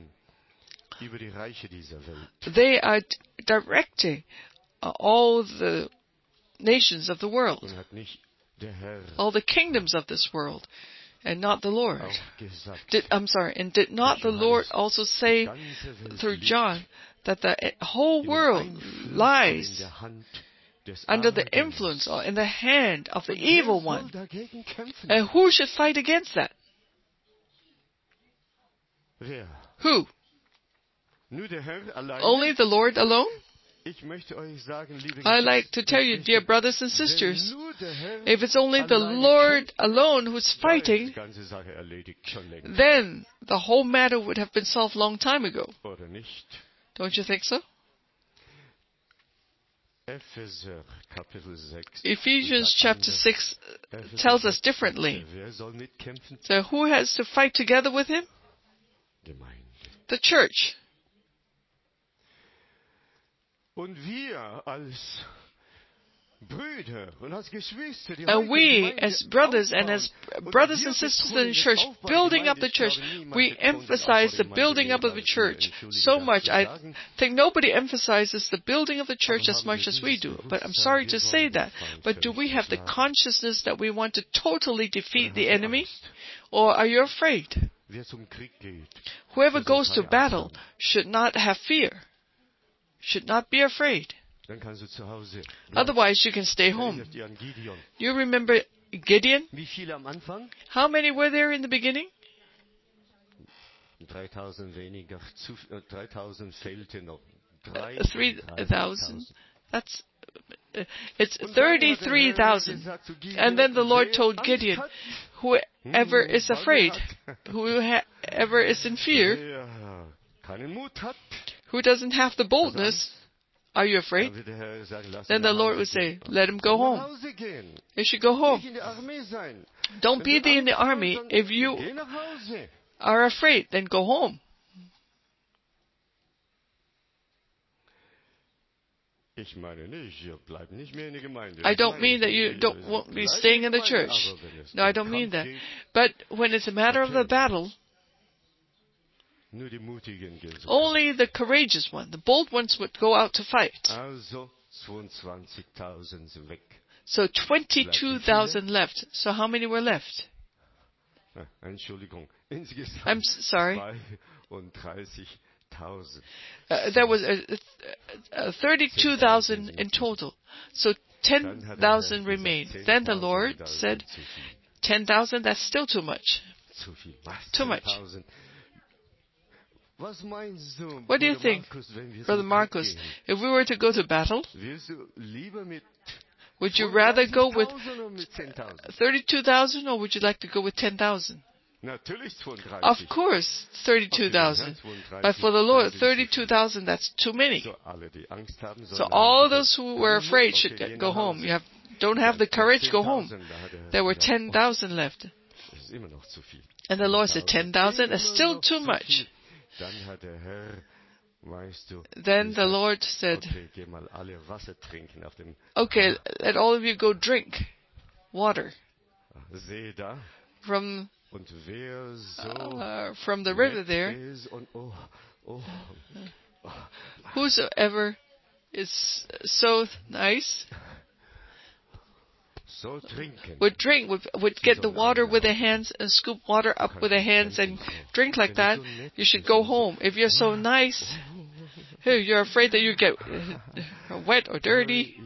They are d- directing uh, all the nations of the world, all the kingdoms of this world, and not the Lord. Did, I'm sorry, and did not the Lord also say through John that the whole world lies under the influence or in the hand of the evil one? And who should fight against that? Who? Only the Lord alone? I like to tell you, dear brothers and sisters, if it's only the Lord alone who's fighting, then the whole matter would have been solved long time ago. Don't you think so? Ephesians chapter six tells us differently. So who has to fight together with him? The church. And we, as brothers and as brothers and sisters in the church, building up the church, we emphasize the building up of the church so much. I think nobody emphasizes the building of the church as much as we do. But I'm sorry to say that. But do we have the consciousness that we want to totally defeat the enemy? Or are you afraid? Whoever goes to battle should not have fear, should not be afraid. Otherwise, you can stay home. You remember Gideon? How many were there in the beginning? Three thousand. That's uh, it's thirty-three thousand. And then the Lord told Gideon, whoever is afraid, whoever is in fear, who doesn't have the boldness, are you afraid? Then the Lord would say, let him go home. They should go home. Don't be in the army. If you are afraid, then go home. I don't mean that you don't won't be staying in the church. No, I don't mean that. But when it's a matter of the battle, only the courageous one, the bold ones would go out to fight. So twenty-two thousand left. So how many were left? I'm sorry. Uh, there was uh, uh, thirty-two thousand in total. So ten thousand remained. Then the Lord said, ten thousand, that's still too much. Too much. What do you think, Brother Marcus? If we were to go to battle, would you rather go with thirty-two thousand or would you like to go with ten thousand? Of course, thirty-two thousand. But for the Lord, thirty-two thousand, that's too many. So all those who were afraid should get, go home. You have, don't have the courage, go home. There were ten thousand left. And the Lord said, ten thousand is still too much. Then the Lord said, okay, let all of you go drink water from uh, from the river there. Whosoever is so nice would drink, would, would get the water with their hands and scoop water up with their hands and drink like that. You should go home. If you're so nice, you're afraid that you get uh, wet or dirty.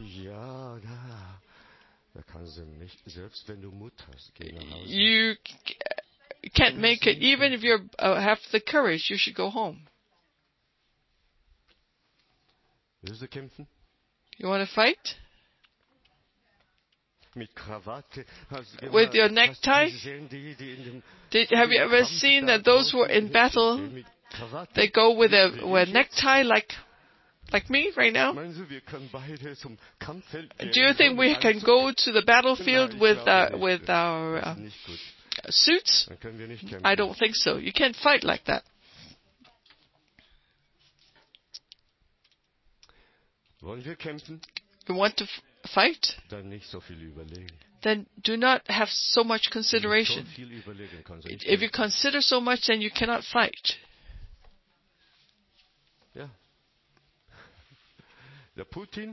You can't make it. Even if you uh, have the courage, you should go home. You want to fight? With your necktie? Did, have you ever seen that those who are in battle, they go with a, with a necktie like like me right now? Do you think we can go to the battlefield with uh, with our uh, suits? I don't think so. You can't fight like that. You want to f- fight? Then do not have so much consideration. If you consider so much, then you cannot fight. Uh,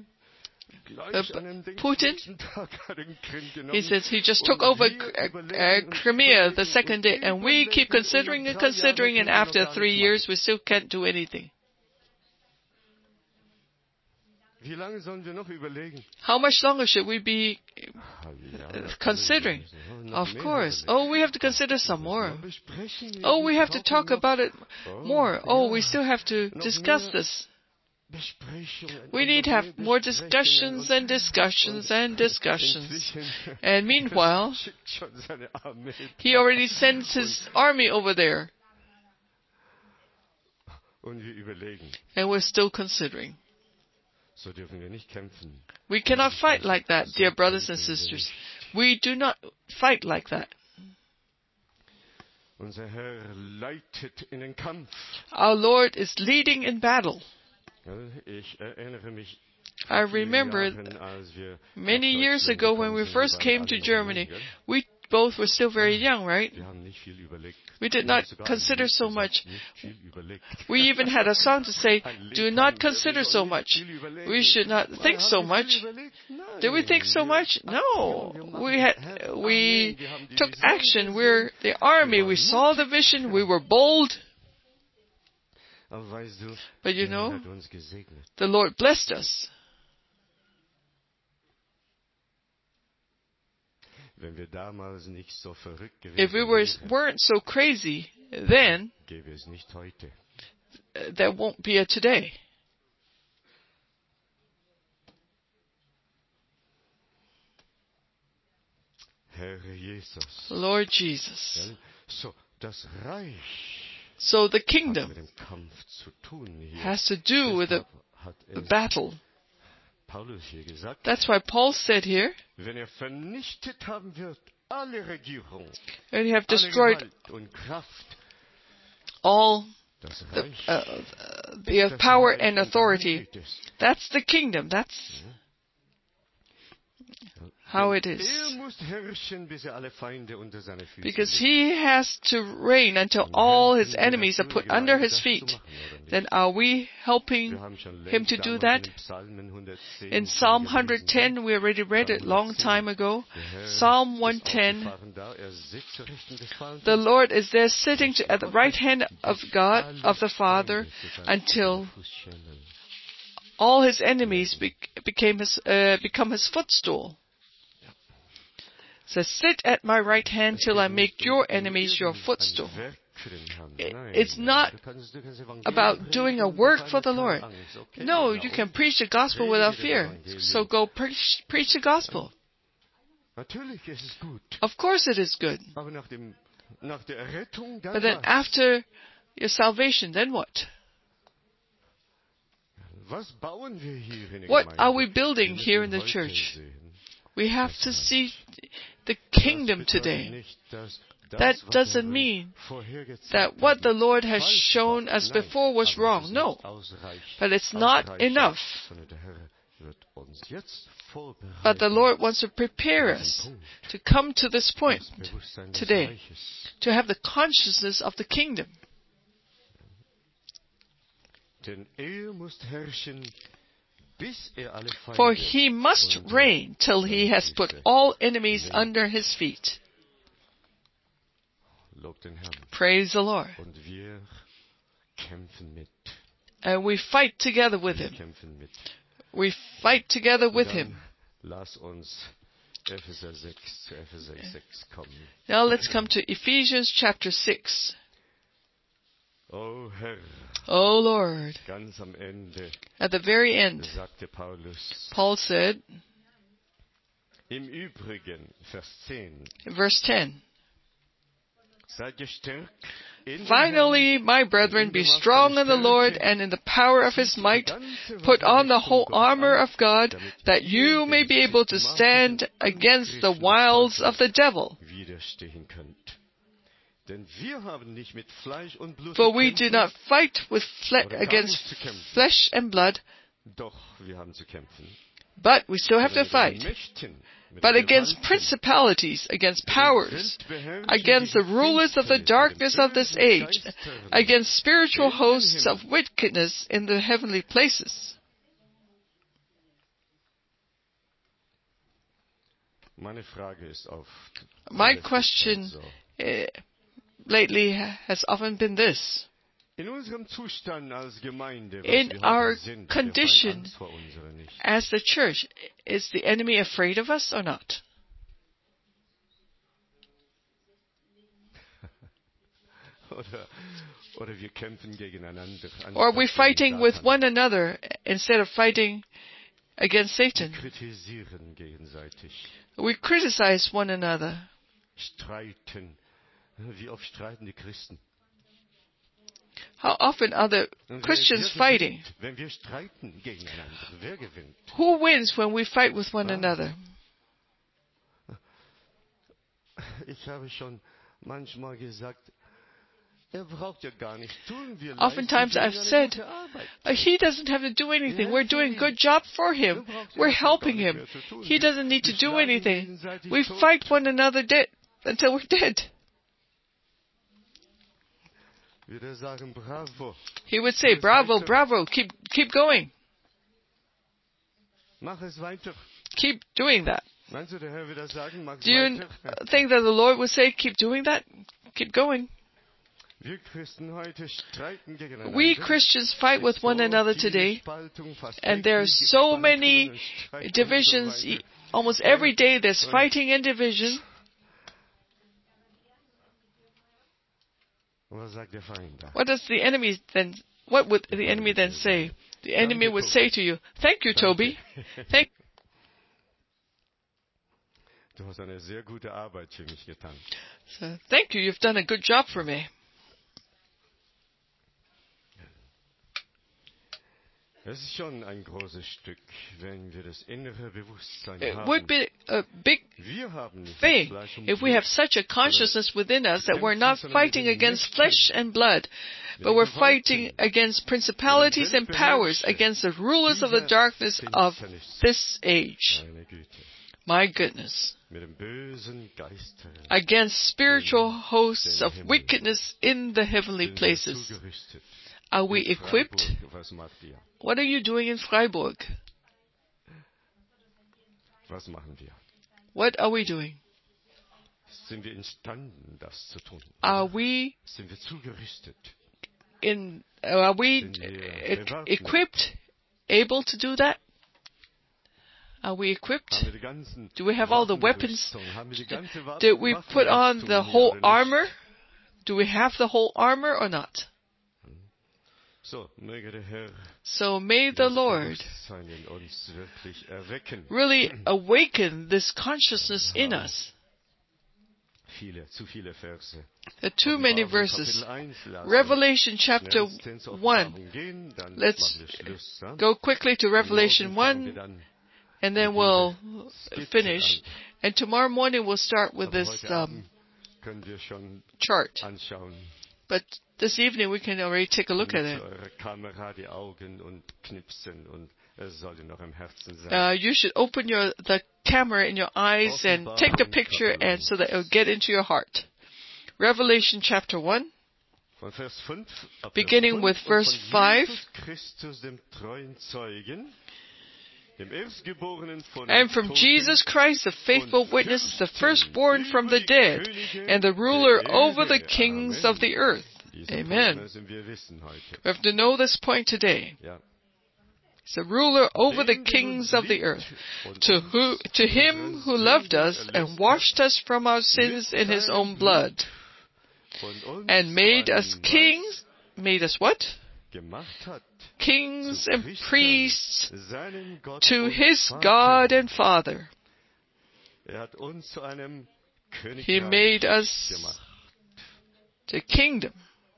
Putin, he says he just took over uh, Crimea the second day, and we keep considering and considering, and after three years we still can't do anything. How much longer should we be uh, considering? Of course. Oh, we have to consider some more. Oh, we have to talk about it more. Oh, we still have to discuss this. We need to have more discussions and discussions and discussions. And meanwhile, he already sends his army over there. And we're still considering. We cannot fight like that, dear brothers and sisters. We do not fight like that. Our Lord is leading in battle. I remember many years ago when we first came to Germany, we both were still very young, right? We did not consider so much. We even had a song to say, do not consider so much. We should not think so much. Did we think so much? No. We had, we took action. We're the army. We saw the vision. We were bold. But you know, the Lord blessed us. If we were, weren't so crazy then, there won't be a today. Lord Jesus. So the kingdom has to do with the, the battle. That's why Paul said here, and you have destroyed all the, uh, the power and authority. That's the kingdom. That's how it is. Because he has to reign until all his enemies are put under his feet. Then are we helping him to do that? In Psalm one hundred ten, we already read it a long time ago. Psalm one ten, the Lord is there sitting to, at the right hand of God, of the Father, until all his enemies be, became his, uh, become his footstool. Says, sit at my right hand till I make your enemies your footstool. It's not about doing a work for the Lord. No, you can preach the gospel without fear. So go preach, preach the gospel. Of course it is good. But then after your salvation, then what? What are we building here in the church? We have to see the kingdom today. That doesn't mean that what the Lord has shown us before was wrong. No. But it's not enough. But the Lord wants to prepare us to come to this point today, to have the consciousness of the kingdom. For he must reign till he has put all enemies under his feet. Praise the Lord. And we fight together with him. We fight together with him. Now let's come to Ephesians chapter six. O Herr, O Lord, ganz am Ende, at the very end, sagte Paulus, Paul said, im Übrigen, Vers zehn, verse ten, seid gestärkt in dem finally, my brethren, be strong in the Lord and in the power of his might. Put on the whole armor of God, that you may be able to stand against the wiles of the devil. widerstehen könnt. Denn wir haben nicht mit Fleisch und Blut For we zu do kämpfen, not fight with fle- against flesh and blood, doch wir haben zu kämpfen. but we still have to Sondern mit fight. den Mächten, mit But den against Gewalten, principalities, against powers, Weltbeherrscher, against the die rulers of the Finsternis, darkness of this bösen age, Geistern, against spiritual in den hosts Himmel. of wickedness in the heavenly places. Meine Frage ist oft, My letzte question Zeit so. uh, lately has often been this. In unserem Zustand als Gemeinde, was In wir our heute sind, condition der Feind Angst vor unsere nicht. as the church, is the enemy afraid of us or not? Oder, oder wir kämpfen gegeneinander. Or are we anstatt fighting gegen with Satan. one another instead of fighting against Wir Satan? kritisieren gegenseitig, We criticize one another. streiten. Wie oft streiten die Christen? How often are the Und wer- Christians wer fighting? gewinnt, wenn wir streiten gegeneinander? Wer gewinnt? Who wins when we fight with one another? Ich habe schon manchmal gesagt, Er braucht ja gar nicht tun. Wir Oftentimes leisten I've für ihn said, eine gute Arbeit. uh, he doesn't have to do anything. We're doing a good job for him. We're helping him. He doesn't need to do anything. We fight one another dead until we're dead. Wird er sagen, bravo, He would say, bravo, bravo, keep, keep going. mach es weiter. Keep doing that. Meinst du, der Herr wird das sagen, mach es Do you weiter? think that the Lord would say, keep doing that? Keep going. Wir Christen heute streiten gegeneinander. We Christians fight with one another today, and there are so many divisions. E- Almost every day there's fighting and division. Was sagt der Feind da? What does the enemy then, what would the enemy then say? The enemy would say to you, thank you, Toby. Thank Du hast eine sehr gute Arbeit für mich getan. so, thank you, you've done a good job for me. Es ist schon ein großes Stück, wenn wir das innere Bewusstsein It haben. would be a big Wir haben nicht das thing Fleisch und if we Blut, have such a consciousness within us that we're not fighting against flesh and blood, but we're fighting against principalities and powers, against the rulers of the darkness of this age. meine Güte, My goodness. mit dem bösen Geistern Against spiritual hosts of wickedness in the heavenly sind wir places. zugerüstet. Are we In equipped? Freiburg, was macht ihr? What are you doing in Freiburg? Was machen wir? What are we doing? Sind wir imstanden, das zu tun? Are we Sind wir zugerüstet? in? Are we e- equipped, able to do that? Are we equipped? Haben wir die ganzen Do we have all the weapons? Waffenrüstung? Haben wir die ganze Waffen- Did we put on the Waffenrüstung whole hier oder nicht? armor? Do we have the whole armor or not? So, möge der Herr So may the das Lord Bewusstsein in uns wirklich erwecken. really awaken this consciousness in us. Viele, zu viele Verse. There are too many Offenbarung verses. Kapitel eins lassen. Revelation chapter Schnellstens zur one. Offenbarung gehen, dann Let's machen wir Schluss, ja? Go quickly to Revelation Morgen fangen wir one, dann and then we'll finish. And tomorrow morning we'll start with Aber this heute um, Abend können wir schon chart. anschauen. But this evening we can already take a look at Mit it. eurer Kamera die Augen und knipsen und es sollte noch im Herzen sein. Uh, you should open your the camera in your eyes and take the picture, and so that it will get into your heart. Revelation chapter one, Von Vers fünf, ab beginning Vers with fünf, verse und von five. Jesus Christus, dem treuen Zeugen, dem Erstgeborenen von And den from Toten, Jesus Christ, the faithful witness, the firstborn from the dead, and the ruler over the kings of the earth. Diesen Amen. Punkt müssen wir wissen heute. We have to know this point today. Ja. He's the ruler over the kings of the earth. To who, to him who loved us and washed us from our sins in his own blood, Von uns and made us einen kings, made us what? gemacht hat, Kings zu and Priestern priests seinen Gott to und his Vater. God and Father. Er hat uns zu einem He Königreich made us gemacht. the kingdom.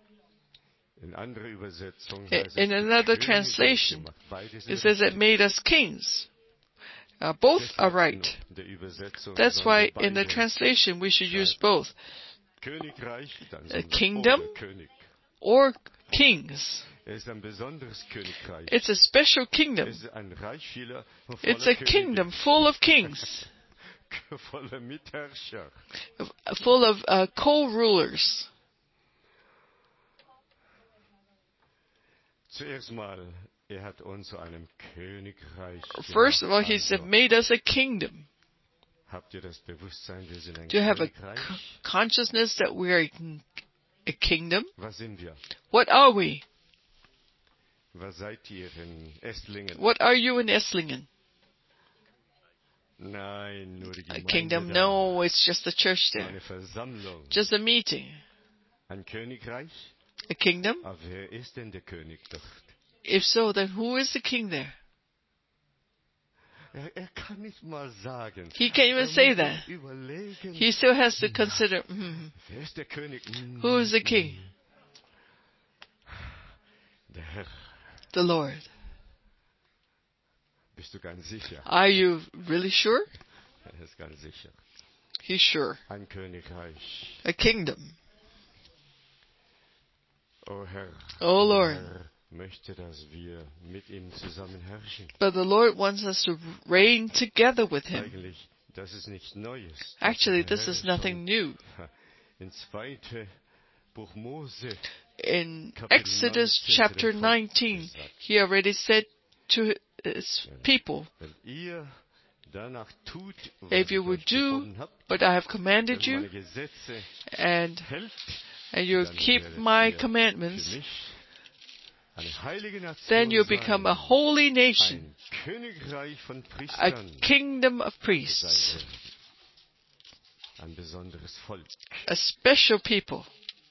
In anderer Übersetzung In heißt in es, another Königreich translation, gemacht. Beides it ist says it richtig. made us kings. Uh, both are right. In der Übersetzung That's sollen why wir in the beide translation we should use both, Königreich, dann a sollen wir kingdom oder König. or kings. Er ist ein besonderes Königreich. It's a special kingdom. Es ist ein Reich vieler, It's voller a kingdom full of kings, Könige, voller Mitherrscher. full of uh, co-rulers. Zuerst mal, er hat uns zu einem Königreich First of all, gemacht. He's Also, made us a kingdom. habt ihr das Bewusstsein, wir sind ein Do you have a Königreich? c- consciousness that we are a kingdom? Was sind wir? What are we? Was seid ihr in Esslingen? What are you in Esslingen? Nein, nur die A Gemeinde kingdom? da. No, it's just a church there. Eine Versammlung. Just a meeting. Ein Königreich? A kingdom? Aber wer ist denn der König dort? If so, then who is the king there? Er, er kann nicht mal sagen. He can't even Er say muss that. noch überlegen, He still has to consider, mm, wer ist der König? Hm, who is the king? Der Herr. The Lord. Bist du ganz sicher? Are you really sure? Er ist ganz sicher. He's sure. Ein Königreich. A kingdom. O Herr, Oh der Lord. Herr möchte, dass wir mit ihm zusammen herrschen. But the Lord wants us to reign together with Him. Eigentlich, das ist nichts Neues. Das Actually, hat der this Herr is nothing new. schon in zweite Buch Mose, In Kapitel Exodus neunzehn chapter zu dem Volk nineteen, gesagt. He already said to His people, Wenn ihr danach tut, was if ich you would euch do befohlen habe, what I have commanded wenn you, meine Gesetze and, hält, and you dann keep werdet my ihr commandments, für mich eine heilige Nation then you'll become a sein, holy nation, ein Königreich von a Priestern, kingdom of seid priests, ihr ein besonderes Volk. a special people.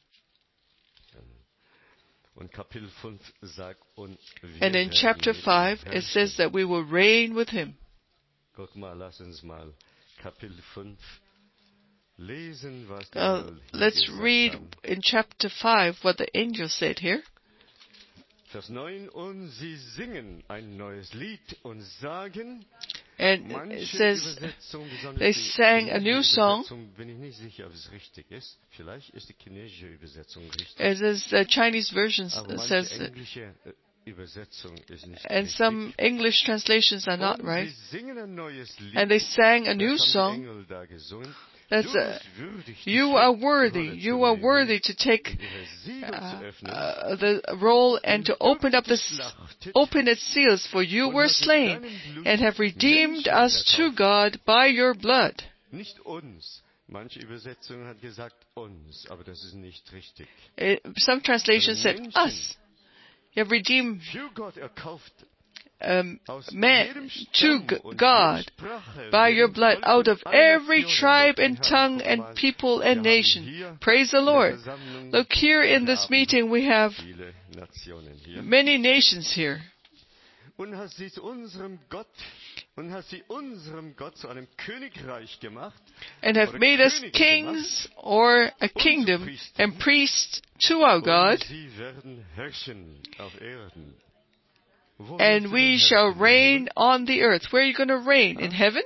Und Kapitel fünf sagt, und wir And in werden chapter mit ihm five, it herrschen. says that we will reign with Him. Guck mal, lass uns mal Kapitel fünf lesen, was der Uh, Engel hier let's gesagt read haben. in chapter five what the angel said here. Vers neun, und sie singen ein neues Lied und sagen, And manche it says Übersetzung, besonders they die sang a new chinesische song. Übersetzung, bin ich nicht sicher, ob es richtig ist. Vielleicht ist die chinesische Übersetzung richtig. As is the Chinese version Aber manche says, englische äh, Übersetzung ist nicht and richtig. some English translations are not und right. sie singen ein neues Lied. And they sang a new Das haben die song. Engel da gesungen. That's Du uh, bist würdig, die you are Schriftrolle worthy. zu You are nehmen worthy to take und ihre Siegel zu uh, öffnen. uh, the roll and to open up the s- open its seals. For you were slain and have redeemed us to God by your blood. Nicht uns. Manche Übersetzung hat gesagt uns, aber das ist nicht richtig. It, some translations said us. You have redeemed Für Gott erkauft um, aus man jedem to Stamm G- und God jeder Sprache, by your jedem blood Volk out und of aller every Nationen. tribe Guck and mal, tongue guck and mal. people Wir and haben nation. hier Praise the in der Lord. Versammlung Look here in this heute Abend meeting we have viele Nationen hier. many nations here. Und hast sie zu unserem Gott und hast sie unserem Gott zu einem Königreich gemacht And have oder made us Könige kings or a kingdom and priests to our God, und sie werden herrschen auf Erden. Wo and wirst du we denn shall herrschen? reign on the earth. Where are you going to reign? In heaven?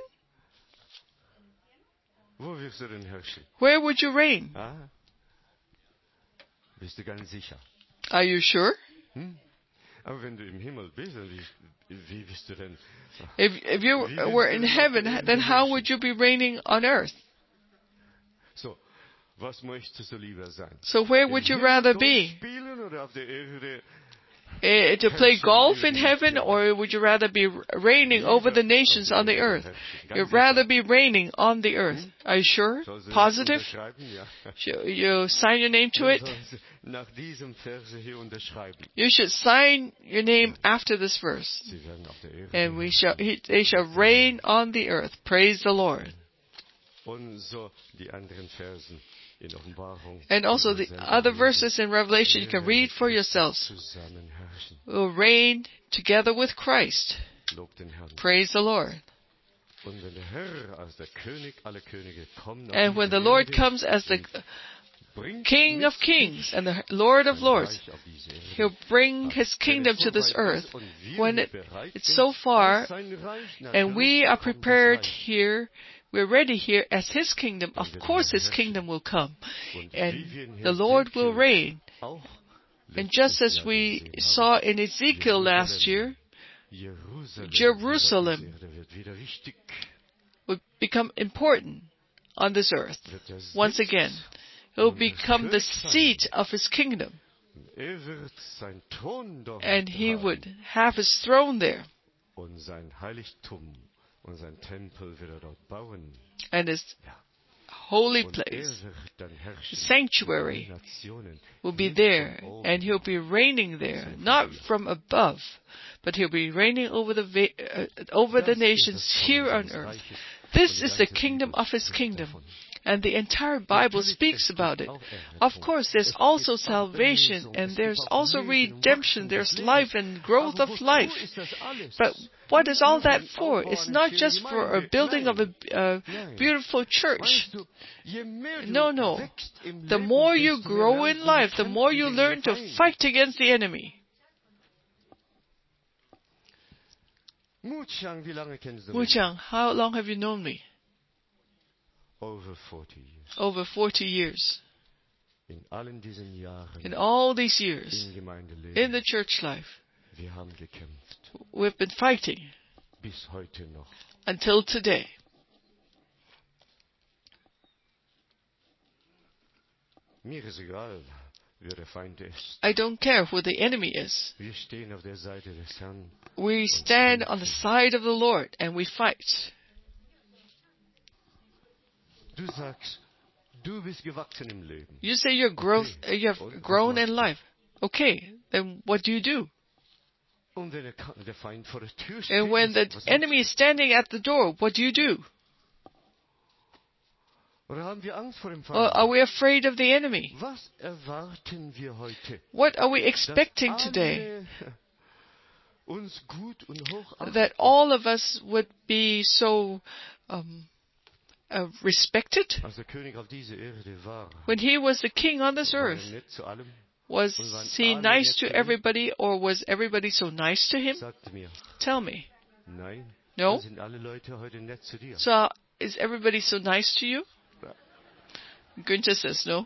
Wo wirst du denn herrschen? Where would you reign? Ah? Bist du ganz sicher? Are you sure? Hm? Aber wenn du im Himmel bist, dann wie, wie bist du denn? If, if you were in heaven, then how would you be reigning on earth? So, was möchtest du lieber sein? So where would you rather Golf be? spielen oder auf der Erde? Eh, to play golf in heaven, or would you rather be reigning over the nations on the earth? You'd rather be reigning on the earth. Are you sure? Soll sie das Positive? unterschreiben? Ja. You, you sign your name to it? Soll sie nach diesem Verse hier unterschreiben. You should sign your name after this verse. Sie werden auf der Erde And we herrschen. shall, he, they shall reign on the earth. Praise the Lord. Und so die anderen Versen in Offenbarung. And also the other verses in Revelation you can read for yourselves. Zusammen herrschen. We'll reign together with Christ. Lob den Herrn. Praise the Lord. Und wenn der Herr als der König aller Könige kommt, auf And when diese the Lord Erde, comes as the bringt King mit of kings and the Lord of sein lords, Reich auf diese Erde. He'll bring His kingdom to this earth. When it, it's so far and we are prepared here, we're ready here as His kingdom, of course His kingdom will come. And the Lord will reign. And just as we saw in Ezekiel last year, Jerusalem will become important on this earth. Once again, it will become the seat of His kingdom. And He would have His throne there. Und sein Heiligtum und sein Tempel wird er dort bauen. And His holy Und er place, wird dann the herrschen sanctuary, über die Nationen, will be nicht there. von oben. And He'll be reigning there, not from above, but He'll be reigning over the va- uh, over the Das ist nations das here Kommen on seines earth. Reiches. This Und die is the ganze kingdom Bibel of His spricht kingdom. davon. And the entire Bible Natürlich, speaks es about gibt it. auch Errettung. Of course, there's Es also gibt auch salvation, Erlösung. and Es there's gibt auch also Leben und redemption, Wachstum there's des life Lebens. and growth Aber of wozu life. ist das alles? But what is Nicht all nur that zum for? Aufbau It's einer not schönen just for a Gemeinde. building of a uh, Nein. beautiful church. Weißt du, je mehr du No, no. wächst im The Leben, more you desto mehr grow lernst in du life, the kämpfen more you gegen learn den to Feind. fight against the enemy. Mutschang, wie lange kennst du Wu mich? Chang, how long have you known me? Over forty years. Over forty years. In allen diesen Jahren in all these years im Gemeindeleben, in the church life, wir haben gekämpft. we've been fighting Bis heute noch. until today. Mir ist egal, wer der Feind ist. I don't care who the enemy is. Wir stehen auf der Seite des Herrn. We stand on the side of the Lord and we fight. Du sagst, du bist gewachsen im Leben. You say you're growth, uh, you have grown in life. Okay, then what do you do? Und wenn der Ka- der Feind vor der Tür steht, And when the was- enemy is standing at the door, what do you do? Oder haben wir Angst vor dem Or Feind? are we afraid of the enemy? Was erwarten wir heute? What are we Dass expecting today? alle uns gut und hoch achten. That all of us would be so um, uh, respected? Als der König auf dieser Erde war, When he was the king on this war er earth, nett zu allem, was he nice to everybody, or was everybody so nice to him? sagte mir, Tell me. nein, No? dann sind alle Leute heute nett zu dir. So, is everybody so nice to you? Günther says no.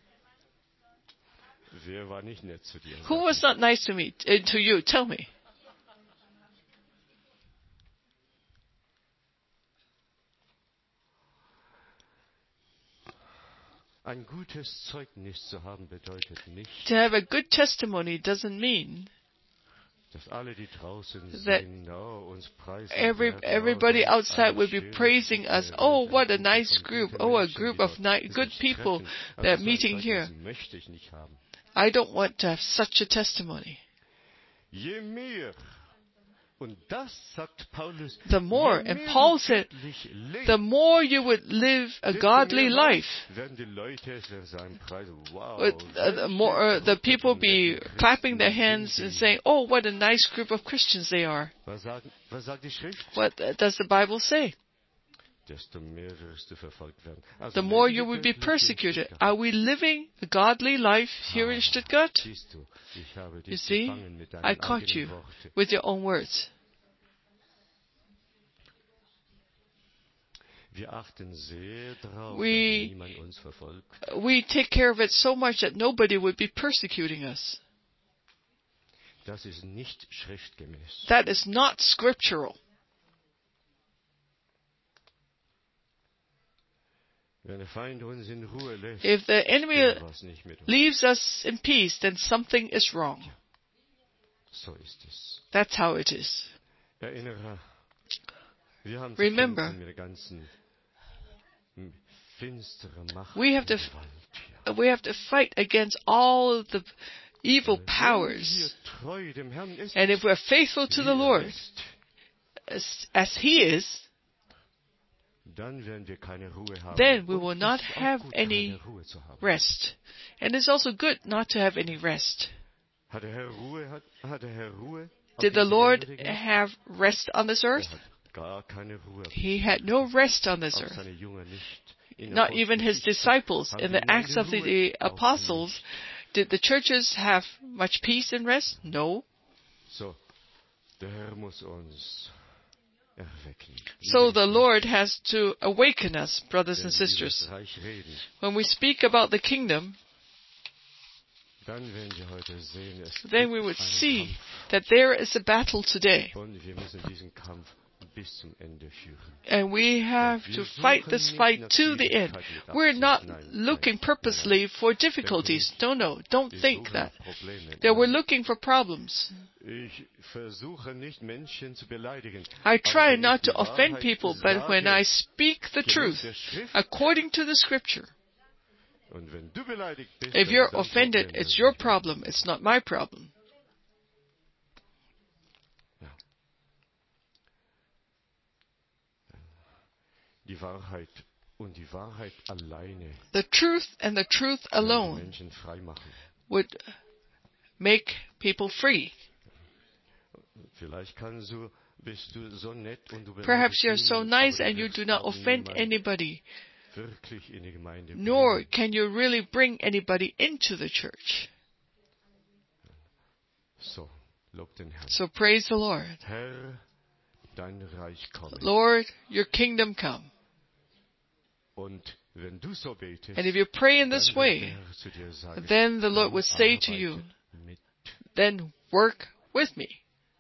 Wer war nicht nett zu dir? Who was not nice to me, uh, to you? Tell me. Ein gutes Zeugnis zu haben bedeutet nicht, To have a good testimony doesn't mean dass alle, die draußen that sind, oh, uns preisen every werden, everybody oh, outside will be schön, praising us. äh, Oh, äh, what a Gruppe nice von group. guten Oh, a Menschen, group die of dort ni- good sich people treffen. that Aber are so ein meeting here. Zeugnis möchte ich nicht haben. I don't want to have such a testimony. Je mehr, und das sagt Paulus, The more, je and mehr Paul du said, göttlich lebst, the more you would live a desto godly mehr life, werden die Leute sagen, Preise, wow, would, uh, the more uh, the people be clapping their hands and saying, "Oh, what a nice group of Christians they are." Was sagt, was sagt die Schrift? What uh, does the Bible say? Desto mehr wirst du verfolgt werden. Also The more leben you wir will be göttlich in persecuted. Stuttgart. Are we living a godly life here in Stuttgart? Siehst du, ich habe You dich see, gefangen mit I deinen caught eigenen you Worten. with your own words. Wir achten sehr darauf, We- dass niemand uns verfolgt. We take care of it so much that nobody would be persecuting us. Das ist nicht schriftgemäß. That is not scriptural. Wenn der Feind uns in Ruhe lässt, If the enemy stimmt was nicht mit uns. leaves us in peace, then something is wrong. So ist es. That's how it is. Erinnere, wir haben Remember, zu kämpfen mit der ganzen m- finsteren Macht we have und to- Gewalt hier. We have to fight against all of the evil Wenn wir powers. treu dem Herrn ist, And if we're faithful to wie the er Lord, ist, as, as He is, dann werden wir keine Ruhe haben. then we Und will es not ist auch have gut, any keine Ruhe zu haben. rest. And it's also good not to have any rest. Hat der Herr Ruhe? Hat, hat der Herr Ruhe? auf Did the dieser Lord Erde gehabt? have rest on this Er earth? hat gar keine Ruhe. He had no rest on this Auch earth. seine Jünger nicht. In Not even his Apostelgeschichte disciples. haben In die the Acts of the, Gemeinde the Ruhe apostles, auch did the churches have much peace and rest? No. nicht. So, der Herr muss uns erwecken. So the Lord has to awaken us, brothers Wenn and wir sisters. über das Reich reden, When we speak about the kingdom, dann werden wir heute sehen, es then we gibt would einen see Kampf. that there is a battle today. Und wir müssen diesen Kampf bis zum Ende führen. And we have to fight this fight to the end. We're not looking purposely for difficulties. No, no, don't Wir think suchen that. nach Problemen. That we're looking for problems. Ich versuche nicht, Menschen zu beleidigen. I Aber try wenn not ich die to offend Wahrheit people, but when sage, I speak the gemäß truth, der Schrift, according to the scripture, und wenn du beleidigt bist, if dann you're ist dein offended, Problem, it's das your nicht problem, it's not my problem. Die Wahrheit und die Wahrheit alleine The truth and the truth kann die alone Menschen frei machen. would make people free. Vielleicht kannst du, bist du so nett und du Perhaps beleidigst you're so niemanden, nice aber du and you wirst do not auch offend niemanden anybody, wirklich in die Gemeinde nor bringen. can you really bring anybody into the church. So, lob den Herrn. So praise the Lord. Herr, dein Reich komme Lord, your kingdom come, und Wenn du so betest, And if you pray in this dann wird way, der Herr zu dir sagen, then the Lord dann will say to arbeite you, mit. then work with me.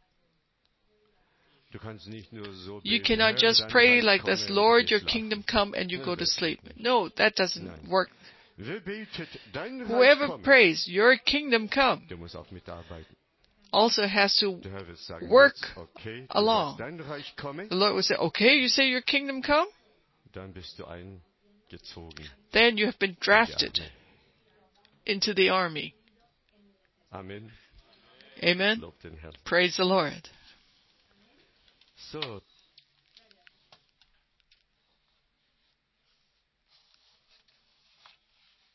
Du kannst nicht nur so You beten, cannot Herr, just dein pray Reich like this, komme, und Lord, geh your schlafen. kingdom come, and you Ja, go to das sleep. geht nicht. No, that doesn't Nein. work. Wer betet, dein Reich Whoever komme, prays, your kingdom come, der muss auch mitarbeiten. also has to, Der Herr wird sagen, work jetzt, okay, du along. sagst, dein Reich komme, the Lord will say, okay, you say your kingdom come? dann bist du eingezogen. Then you have been drafted into the army. Amen. Amen. Lob den Herrn. Praise the Lord. So,